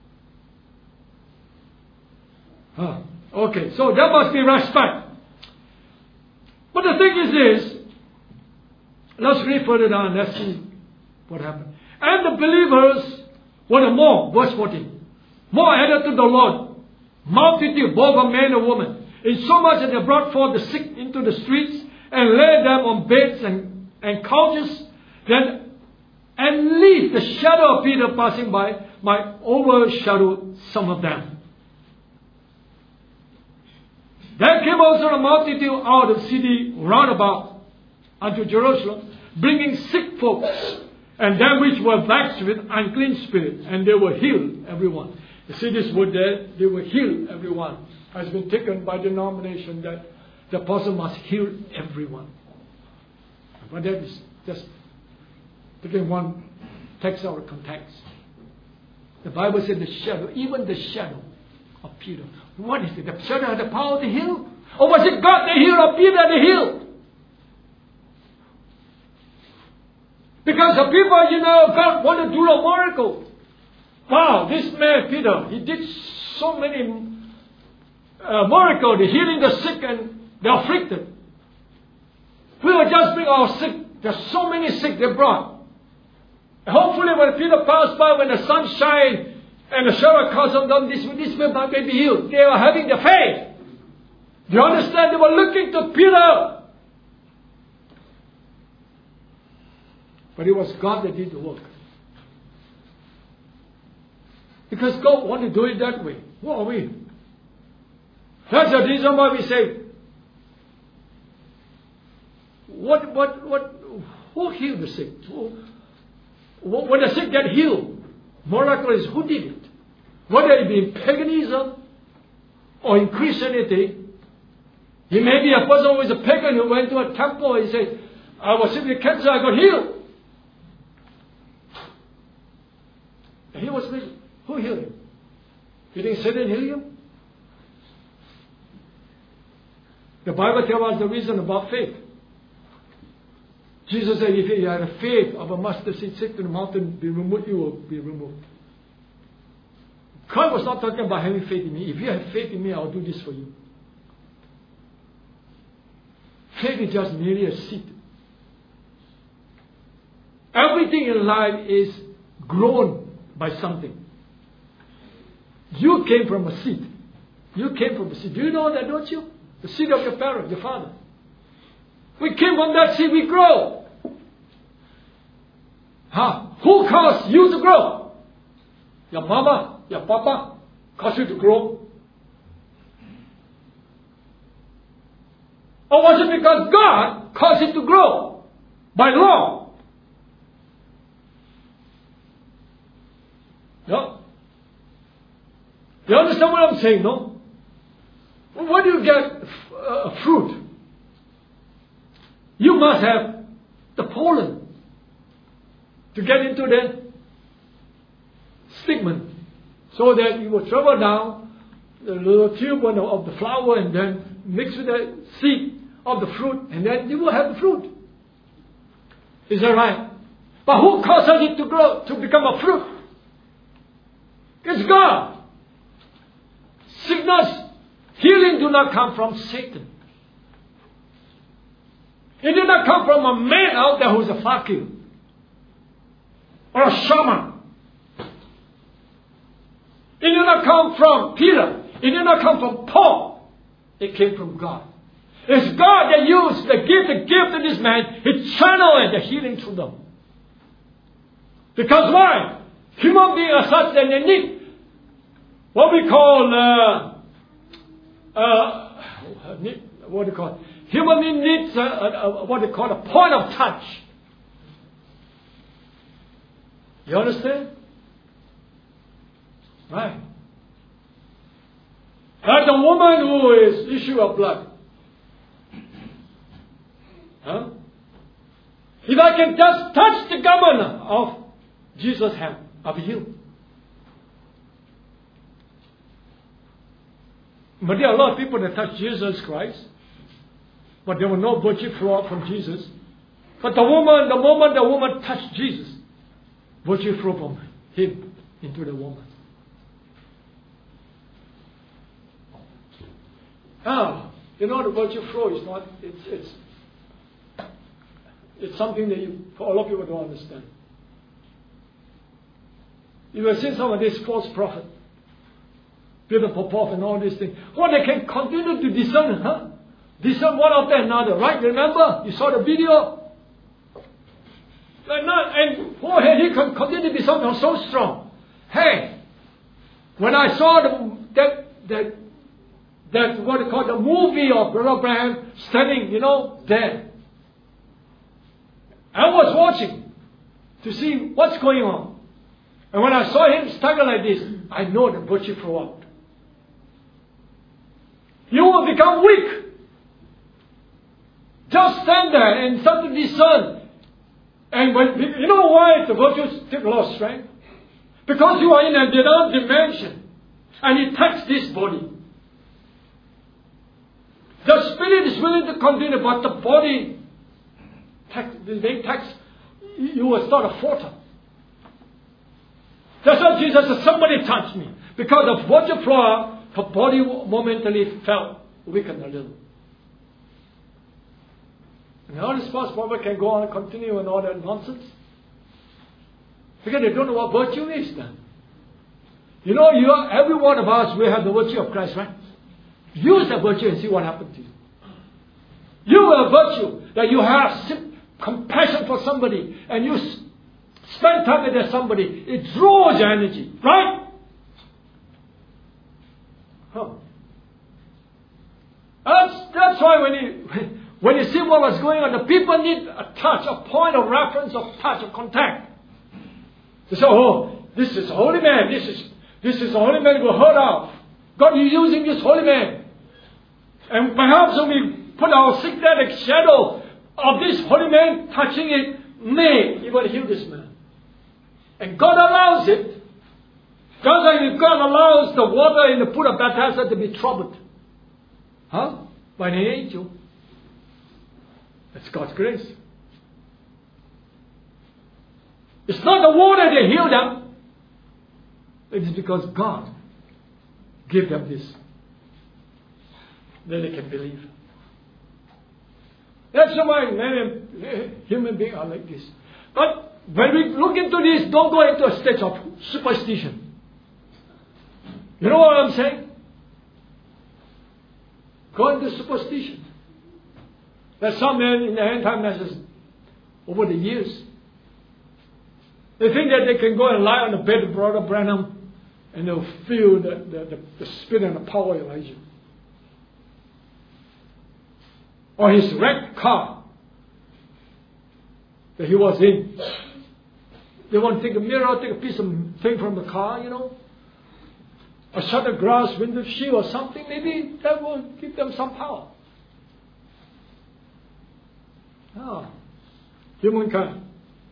Huh. Okay, so there must be respect. But the thing is this, let's read further down, let's see what happened. And the believers were the more, verse fourteen, more added to the Lord, multitude, both of men and women, in so much that they brought forth the sick into the streets and laid them on beds and, and couches, that at least the shadow of Peter passing by might overshadow some of them. Then came also the multitude out of the city round about unto Jerusalem, bringing sick folks, and them which were vexed with unclean spirit, and they were healed, everyone. You see this word there, they were healed, everyone, has been taken by denomination that the apostle must heal everyone. But that is just taking one text out of context. The Bible said the shadow, even the shadow of Peter. What is it? The shadow had the power to heal? Or was it God that healed or Peter that healed? Because the people, you know, God wanted to do a miracle. Wow, this man, Peter, he did so many uh, miracles, the healing the sick and the afflicted. We will just bring our sick. There's so many sick they brought. And hopefully when Peter passed by, when the sun shines and the shadow casts on them, this, this man might be healed. They were having the faith. Do you understand? They were looking to Peter. But it was God that did the work. Because God wanted to do it that way. What are we? That's the reason why we say, what, what, what, who healed the sick? Who, when the sick get healed, miracle is who did it? Whether it be in paganism or in Christianity, he may be a person who is a pagan who went to a temple and said, I was sick with cancer, I got healed. And he was risen. Who healed him? You think Satan healed him? The Bible tells us the reason about faith. Jesus said, if you have a faith of a mustard seed, say to the mountain, be removed, you will be removed. God was not talking about having faith in me. If you have faith in me, I'll do this for you. Faith is just merely a seed. Everything in life is grown by something. You came from a seed. You came from a seed. Do you know that, don't you? The seed of your parent, your father. We came from that seed, we grow. Huh? Who caused you to grow? Your mama, your papa caused you to grow? Or was it because God caused it to grow by law? No? You understand what I'm saying, no? When you get uh, fruit, you must have the pollen to get into the stigma, so that you will travel down the little tube of the flower and then and mix with the seed of the fruit, and then you will have the fruit. Is that right? But who causes it to grow, to become a fruit? It's God. Sickness, healing do not come from Satan. It did not come from a man out there who's a fakir or a shaman. It did not come from Peter. It did not come from Paul. It came from God. It's God that used the gift, the gift of this man. He channeled the healing to them. Because why? Human beings are such that they need what we call, uh, uh, what do you call it? Human being needs a, a, a, what they call a point of touch. You understand? Right. Like the woman who is issue of blood. Huh? If I can just touch the governor of Jesus' hand, I'll be healed. But there are a lot of people that touch Jesus Christ, but there were no virtue flow from Jesus. But the woman, the moment the woman touched Jesus, virtue flow from him into the woman. Ah, you know, the virtue flow is not, it's, it's, it's something that you, a lot of people don't understand. You have seen some of these false prophets, Peter Popov and all these things. Well, they can continue to discern, huh? Discern one after another, right? Remember? You saw the video? Like not, and oh, hey, he can continue to be something so strong. Hey, when I saw the, that, that, that what they call the movie of Brother Abraham standing, you know, there. I was watching to see what's going on. And when I saw him stagger like this, I know the virtue flow out. You will become weak. Just stand there and start to discern. And when, you know why the virtues take a lot of strength? Because you are in a another dimension. And it takes this body. The spirit is willing to continue, but the body, they takes, you will start a falter. That's why Jesus said, somebody touched me. Because of virtue flow, her body momentarily felt weakened a little. And all this false prophet can go on and continue and all that nonsense. Because they don't know what virtue is then. You know, you are, every one of us will have the virtue of Christ, right? Use that virtue and see what happens to you. You have virtue that you have compassion for somebody and you spend time with that somebody. It draws your energy, right? Huh. That's, that's why when you, when you see what was going on, the people need a touch, a point of reference, of touch, of contact. They say, oh, this is a holy man. This is, this is a holy man we heard of. God is using this holy man. And perhaps when we put our synthetic shadow of this holy man touching it, may even heal this man. And God allows it. Just like God allows the water in the pool of Bethesda to be troubled. Huh? By an angel. That's God's grace. It's not the water that healed them. It is because God gave them this. Then they can believe. That's why many human beings are like this. But when we look into this, don't go into a state of superstition. You know what I'm saying? Go into superstition. There's some men in the end time messages over the years. They think that they can go and lie on the bed of Brother Branham and they'll feel the, the, the, the spirit and the power of Elijah. Or his wrecked car that he was in. They want to take a mirror, take a piece of thing from the car, you know. A shutter glass window shield or something. Maybe that will give them some power. Ah, humankind.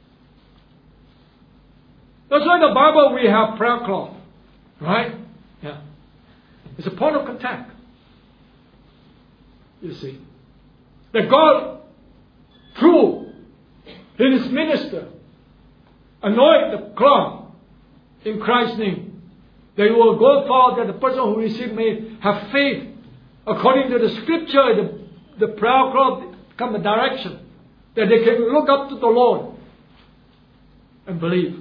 That's why in the Bible we have prayer cloth. Right? Yeah. It's a point of contact. You see. That God, through His minister, anoint the cloth in Christ's name. That it will go forth that the person who receives may have faith according to the scripture, the, the prayer cloth come a direction. That they can look up to the Lord and believe.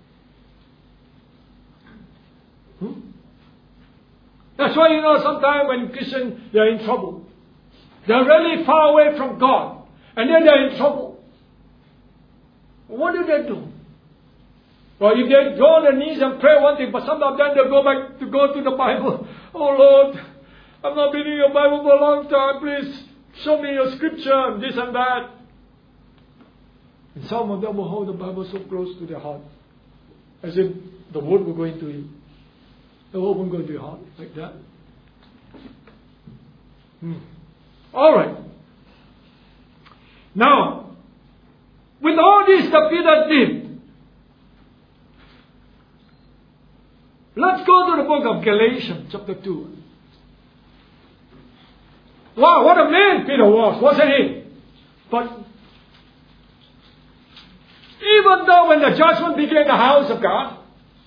Hmm? That's why, you know, sometimes when Christians, they are in trouble. They are really far away from God. And then they are in trouble. What do they do? Well, if they go on their knees and pray one thing, but sometimes then they go back to go to the Bible. Oh Lord, I've not been in your Bible for a long time. Please show me your scripture and this and that. And some of them will hold the Bible so close to their heart, as if the word will go into it. The word won't go into your heart like that. Hmm. All right. Now, with all this that Peter did, let's go to the book of Galatians, chapter two. Wow, what a man Peter was, wasn't he? But even though when the judgment began in the house of God,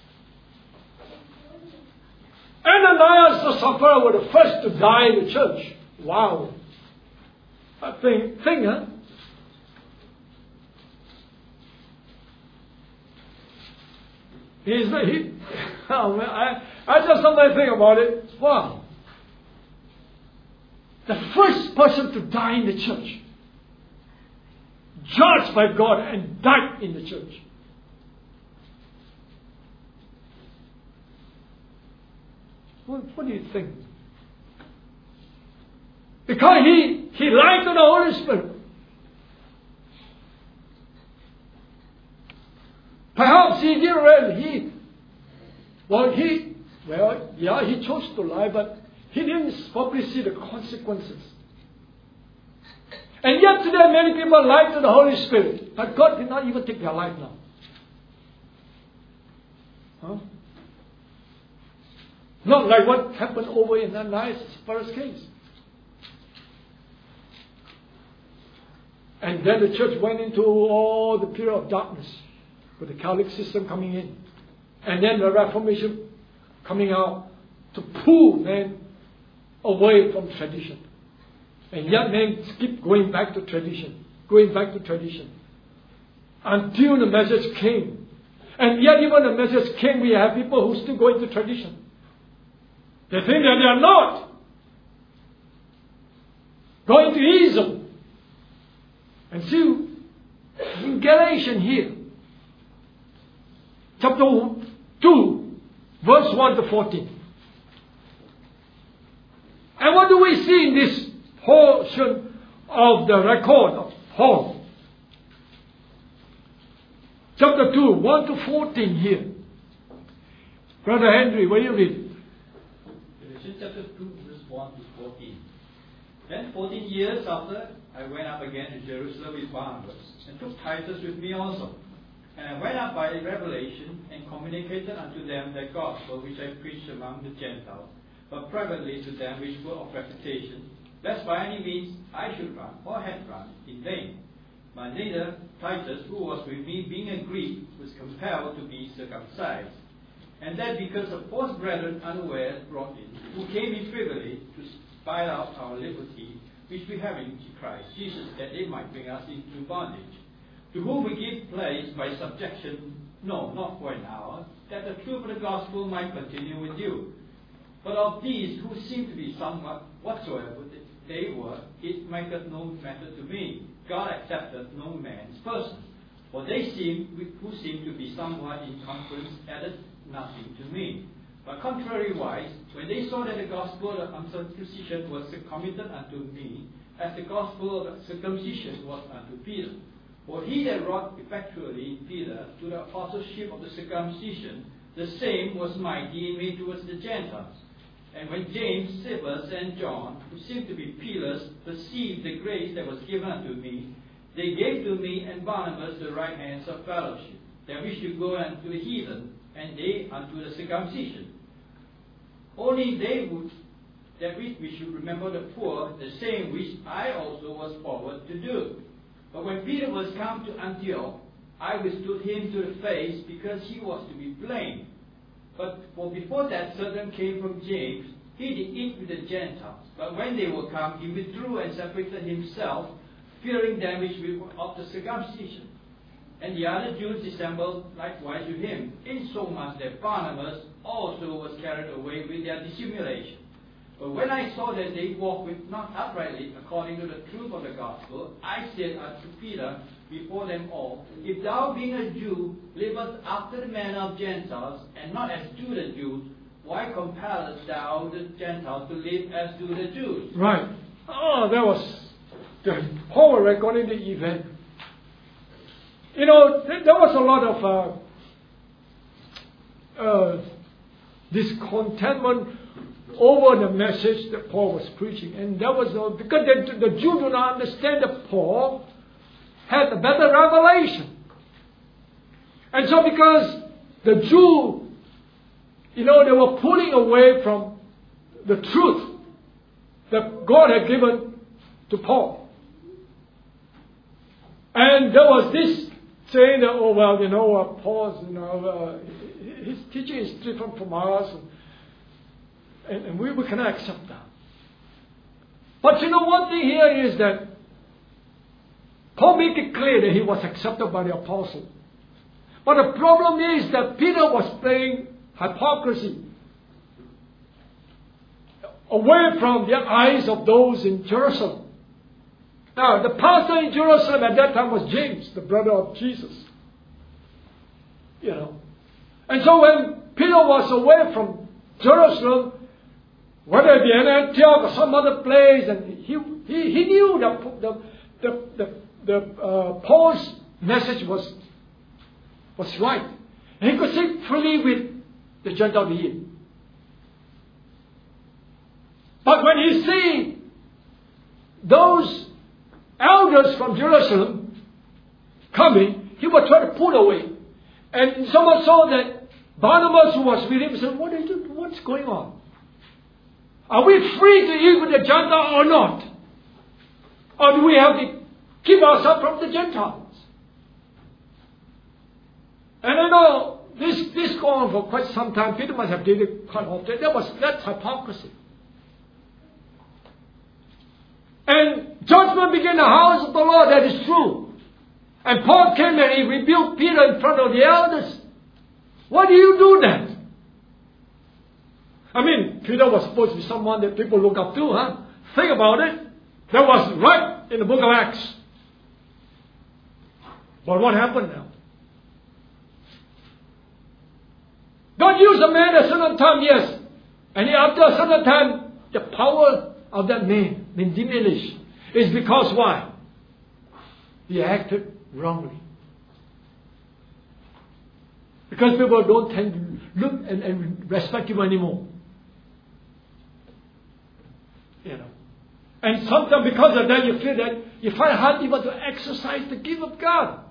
Ananias the sufferer were the first to die in the church. Wow. I think, think, huh? He's, he, oh man, I, I just sometimes think about it. Wow. The first person to die in the church. Judged by God and died in the church. What, what do you think? Because he, he lied to the Holy Spirit. Perhaps he didn't really, he, well, he, well, yeah, he chose to lie, but he didn't probably see the consequences. And yet today many people lie to the Holy Spirit, but God did not even take their life now. Huh? Not like what happened over in Ananias' first case. And then the church went into all the period of darkness, with the Catholic system coming in. And then the Reformation coming out to pull men away from tradition. And yet men keep going back to tradition, going back to tradition. Until the message came. And yet even the message came, we have people who still go into tradition. They think that they are not going to ism. And see, in Galatians here, chapter two, verse one to fourteen. And what do we see in this portion of the record of Paul? Chapter two, one to fourteen here. Brother Henry, what do you read? Galatians chapter two, verse one to fourteen. Then fourteen years after, I went up again to Jerusalem with Barnabas, and took Titus with me also. And I went up by revelation, and communicated unto them the gospel which I preached among the Gentiles, but privately to them which were of reputation, lest by any means I should run, or had run, in vain. My leader, Titus, who was with me, being a Greek, was compelled to be circumcised. And that because of false brethren unawares brought in, who came in privily to spy out our liberty, which we have in Christ Jesus, that they might bring us into bondage. To whom we give place by subjection, no, not for an hour, that the truth of the gospel might continue with you. But of these who seem to be somewhat whatsoever they were, it maketh no matter to me. God accepteth no man's person. For they seem, who seem to be somewhat in conference, added nothing to me. But contrariwise, when they saw that the gospel of uncircumcision was committed unto me, as the gospel of circumcision was unto Peter. For he that wrought effectually Peter to the apostleship of the circumcision, the same was mighty in me towards the Gentiles. And when James, Cephas, and John, who seemed to be pillars, perceived the grace that was given unto me, they gave to me and Barnabas the right hands of fellowship, that we should go unto the heathen, and they unto the circumcision. Only they would that we, we should remember the poor, the same which I also was forward to do. But when Peter was come to Antioch, I withstood him to the face, because he was to be blamed. But for before that certain came from James, he did eat with the Gentiles. But when they were come, he withdrew and separated himself, fearing them which were of the circumcision. And the other Jews dissembled likewise with him, insomuch that Barnabas also was carried away with their dissimulation. But when I saw that they walked with not uprightly according to the truth of the gospel, I said unto Peter before them all, If thou being a Jew livest after the manner of Gentiles, and not as do the Jews, why compellest thou the Gentiles to live as do the Jews? Right. Oh, that was the Paul recording the event. You know, th- there was a lot of uh, uh, discontentment over the message that Paul was preaching. And that was uh, because the, the Jews do not understand that Paul had a better revelation. And so because the Jew, you know, they were pulling away from the truth that God had given to Paul. And there was this saying that, oh, well, you know, uh, Paul's, you know, uh, his teaching is different from ours. And, and we, we cannot accept that. But you know, one thing here is that Paul made it clear that he was accepted by the apostle. But the problem is that Peter was playing hypocrisy away from the eyes of those in Jerusalem. Now, the pastor in Jerusalem at that time was James, the brother of Jesus. You know. And so when Peter was away from Jerusalem, whether it be in Antioch or some other place, and he he, he knew that the the the, the uh, Paul's message was was right. And he could speak freely with the Gentile ear. But when he see those elders from Jerusalem coming, he would try to pull away. And so much so that Barnabas, who was with him, said, What are you doing? What's going on? Are we free to eat with the Gentiles or not? Or do we have to keep ourselves from the Gentiles? And I know this this go on for quite some time. Peter must have did it quite often. That was that's hypocrisy. And judgment began in the house of the Lord, that is true. And Paul came and he rebuked Peter in front of the elders. Why do you do that? I mean, Peter was supposed to be someone that people look up to, huh? Think about it. That was right in the book of Acts. But what happened now? God used a man at a certain time, yes. And after a certain time, the power of that man been diminished. It's because why? He acted wrongly. Because people don't tend to look and, and respect him anymore. You know. And sometimes because of that you feel that you find it hard even to exercise the gift of God.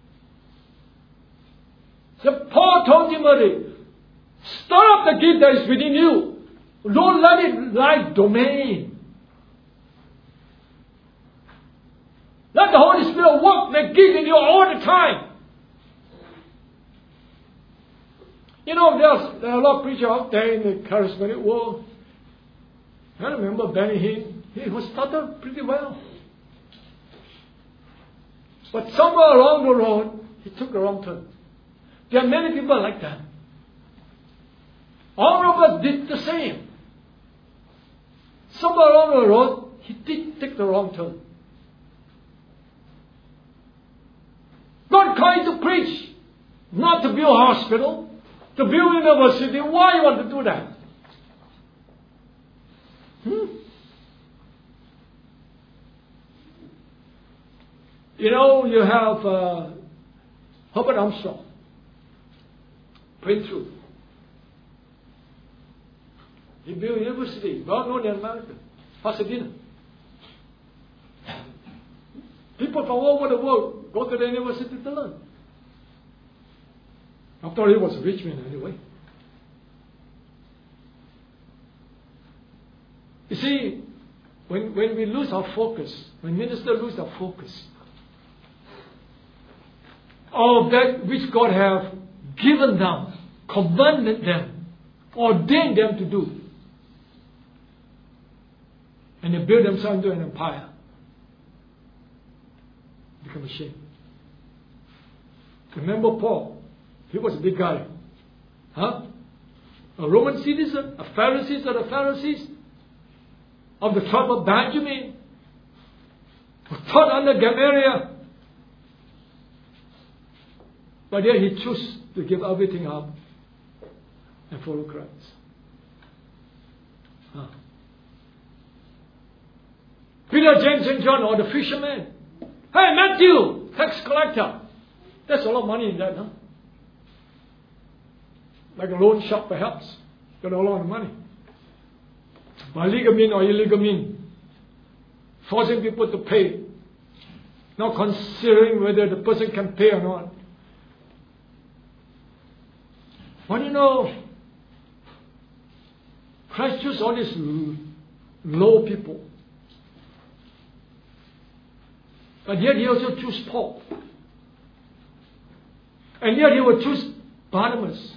So Paul told Timothy, stir up the gift that is within you. Don't let it lie domain. Let the Holy Spirit work the gift in you all the time. You know, there's, there are a lot of preachers out there in the charismatic world. I remember Benny Hinn. He was started pretty well. But somewhere along the road, he took a wrong turn. There are many people like that. All of us did the same. Somewhere along the road, he did take the wrong turn. God called you to preach, not to build a hospital, to build a university. Why do you want to do that? Hmm? You know, you have uh, Herbert Armstrong, breakthrough. He built a university, well known in America, Pasadena. People from all over the world go to the university to learn. After all, he was a rich man anyway. You see, when, when we lose our focus, when ministers lose our focus of that which God have given them, commanded them, ordained them to do, and they build themselves into an empire, become ashamed. Remember Paul? He was a big guy. Huh? A Roman citizen, a Pharisee of the Pharisees, of the tribe of Benjamin, was taught under Gamaliel. But yet he chose to give everything up and follow Christ. Huh. Peter, James, and John, or the fishermen. Hey, Matthew, tax collector. There's a lot of money in that, huh? Like a loan shop, perhaps. Got a lot of money. By legal means or illegal means, forcing people to pay, not considering whether the person can pay or not. But you know, Christ chose all these low people. But yet he also chose Paul. And yet he would choose Barnabas.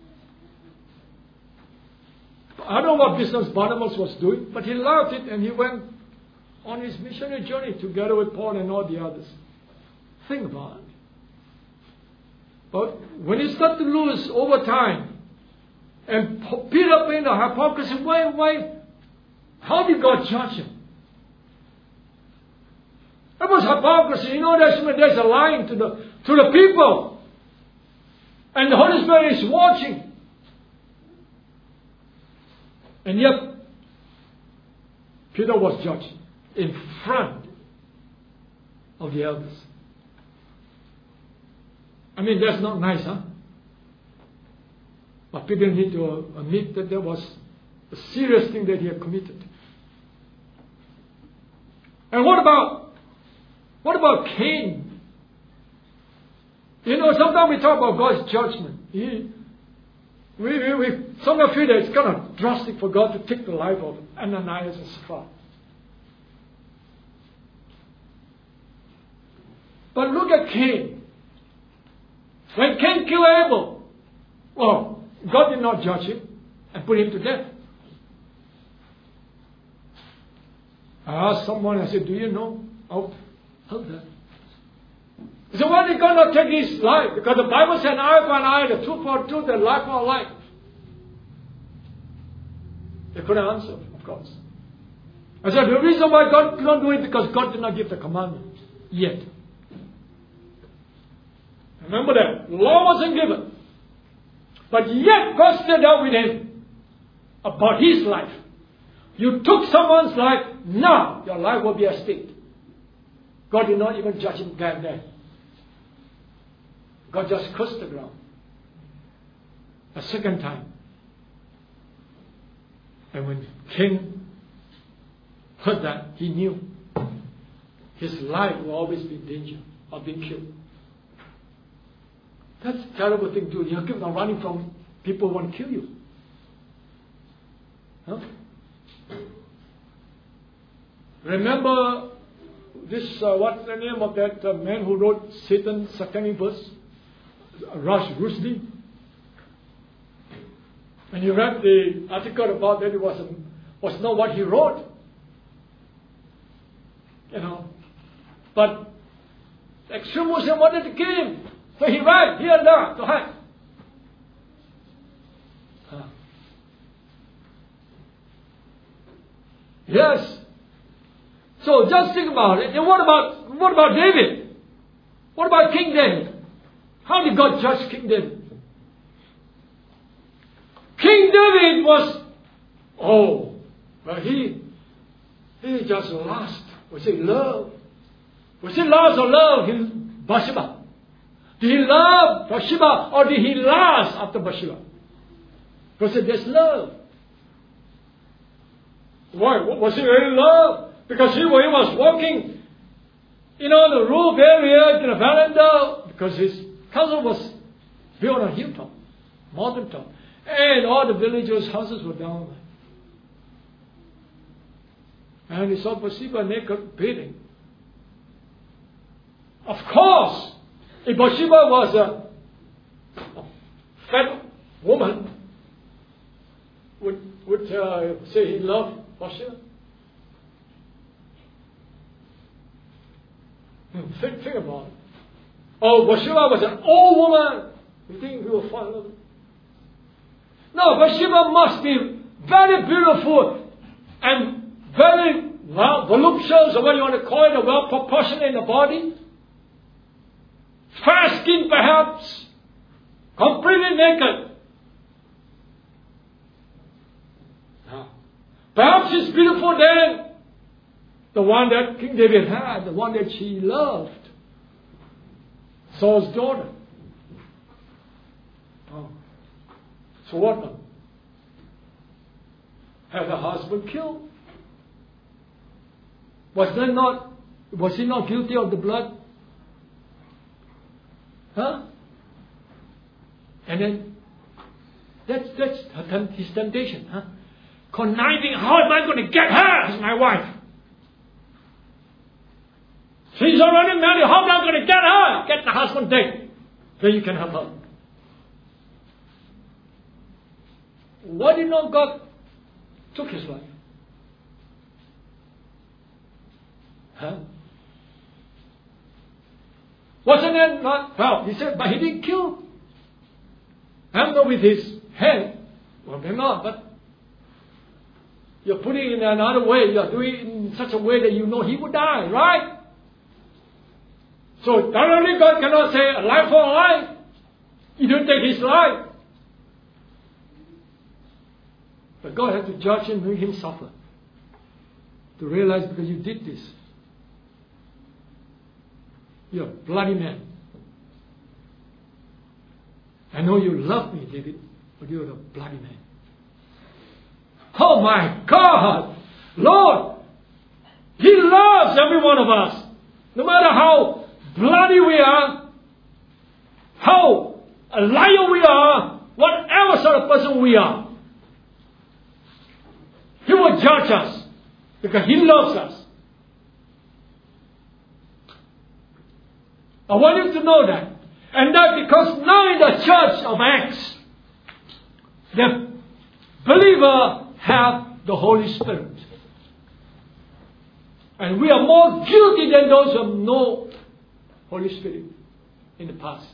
I don't know what business Barnabas was doing, but he loved it and he went on his missionary journey together with Paul and all the others. Think about it. But when you start to lose over time, and Peter being the hypocrisy, why, why, how did God judge him? That was hypocrisy. You know, there's, there's a lying to the, to the people. And the Holy Spirit is watching. And yet, Peter was judged in front of the elders. I mean, that's not nice, huh? But people need to admit that there was a serious thing that he had committed. And what about, what about Cain? You know, sometimes we talk about God's judgment. He, we, we, we sometimes feel that it's kind of drastic for God to take the life of Ananias and Sapphira. But look at Cain. When Cain killed Abel, well, God did not judge him and put him to death. I asked someone, I said, do you know how, how that? He said, why did God not take his life? Because the Bible said, eye for an eye, the tooth for a tooth, and life for a life. They couldn't answer, of course. I said, the reason why God did not do it is because God did not give the commandment yet. Remember that. The law wasn't given. But yet God stood out with him about his life. You took someone's life, now your life will be at stake. God did not even judge him back then. God just cursed the ground. A second time. And when Cain heard that, he knew his life will always be in danger of being killed. That's a terrible thing to do. You keep on running from people who want to kill you. Huh? Remember this, uh, what's the name of that uh, man who wrote Satan's Satanic Verse? Rush Rushdie. And you read the article about that, it was, a, was not what he wrote. You know. But extreme Muslim wanted to kill him. So he ran here and there to hide. Huh. Yes. So just think about it. And what about what about David? What about King David? How did God judge King David? King David was, oh, but he he just lost. Was it love? Was it lust or love in Bathsheba? Did he love Bathsheba or did he lust after Bathsheba? Because there's love. Why? Was it really love? Because he was walking, you know, the roof area in the veranda, because his castle was built on a hilltop, mountain top, and all the villagers' houses were down there. And he saw Bathsheba naked bathing. Of course, if Bathsheba was a, a fat woman, would, would uh, say he loved Bathsheba? Hmm, think, think about it. Oh, Bathsheba was an old woman. You think he will fall in love? No, Bathsheba must be very beautiful and very well, voluptuous, or what you want to call it, well proportioned in the body. Fair skin, perhaps. Completely naked. No. Perhaps she's beautiful then. The one that King David had, the one that she loved. Saul's daughter. Oh. So what now? Had her husband killed? Was that not, was he not guilty of the blood? Huh? And then, that's, that's her, his temptation, huh? Conniving, how am I going to get her as my wife? She's already married, how am I going to get her? Get the husband dead. Then you can have her. Why did not God took his life? Huh? Wasn't it not? Well, he said, but he didn't kill. And not with his hand. Well, maybe not, but you're putting it in another way. You're doing it in such a way that you know he would die, right? So, directly God cannot say a life for a life. He didn't take his life. But God had to judge him and make him suffer. To realize because you did this. You're a bloody man. I know you love me, David, but you're a bloody man. Oh my God! Lord! He loves every one of us. No matter how bloody we are, how a liar we are, whatever sort of person we are. He will judge us because He loves us. I want you to know that. And that because now in the church of Acts, the believer have the Holy Spirit. And we are more guilty than those who have no Holy Spirit in the past.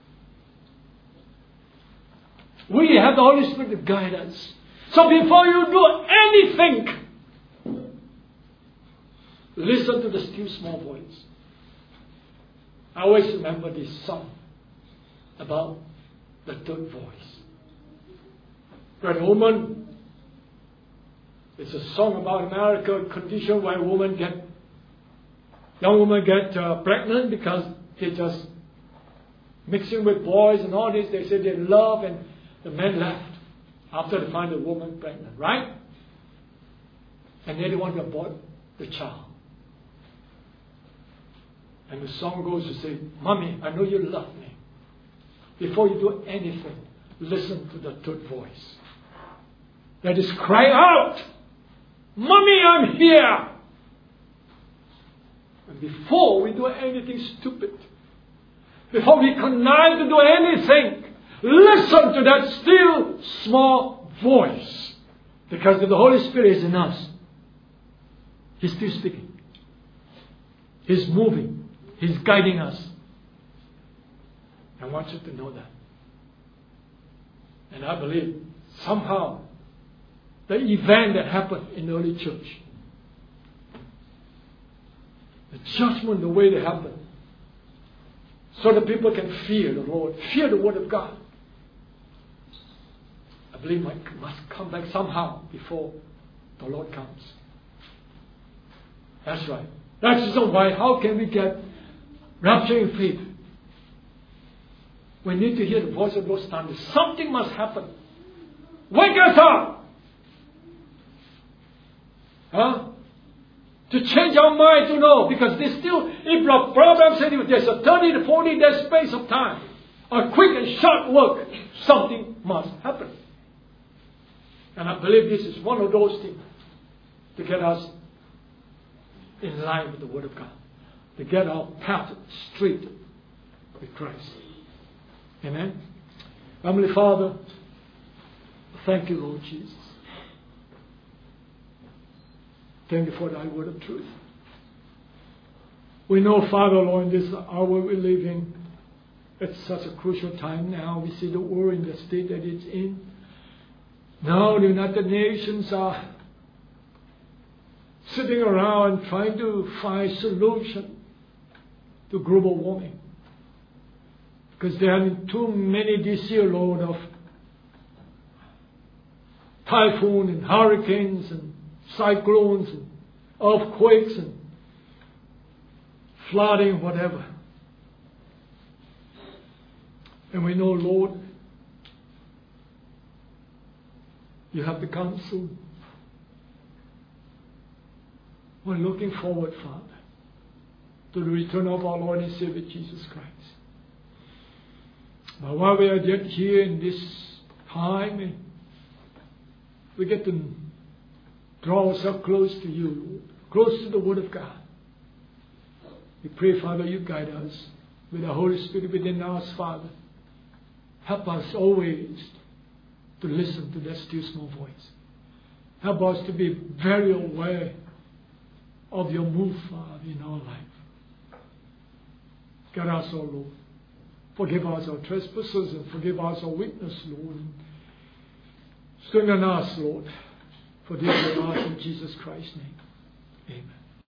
We have the Holy Spirit to guide us. So before you do anything, listen to the still small voice. I always remember this song about the third voice. Where a woman, it's a song about America, condition where women get, young women get uh, pregnant because they just mixing with boys and all this. They say they love and the men left after they find a woman pregnant, right? And then they want to abort the child. And the song goes to say, Mommy, I know you love me. Before you do anything, listen to the third voice. That is, cry out, Mommy, I'm here. And before we do anything stupid, before we connive to do anything, listen to that still small voice. Because if the Holy Spirit is in us, He's still speaking. He's moving. He's guiding us. I want you to know that. And I believe somehow the event that happened in the early church, the judgment, the way they happened, so that people can fear the Lord, fear the Word of God, I believe might, must come back somehow before the Lord comes. That's right. That's the reason why, how can we get rapture in faith? We need to hear the voice of those thunders. Something must happen. Wake us up! Huh? To change our mind to know. Because there's still, if the problem said there's a thirty to forty day space of time, a quick and short work, something must happen. And I believe this is one of those things to get us in line with the Word of God, to get our path straight with Christ. Amen. Heavenly Father, thank you, Lord Jesus. Thank you for thy word of truth. We know, Father, Lord, in this hour we live in, it's such a crucial time now. We see the world in the state that it's in. Now the United Nations are sitting around trying to find solution to global warming. Because there are too many this year, Lord, of typhoon and hurricanes and cyclones and earthquakes and flooding, whatever. And we know, Lord, you have to come soon. We're looking forward, Father, to the return of our Lord and Savior Jesus Christ. But while we are yet here in this time, we get to draw ourselves close to you, Lord, close to the Word of God. We pray, Father, you guide us with the Holy Spirit within us, Father. Help us always to listen to that still small voice. Help us to be very aware of your move, Father, in our life. Guide us, O Lord. Forgive us our trespasses and forgive us our weakness, Lord. And strengthen us, Lord. For this we ask in Jesus Christ's name. Amen.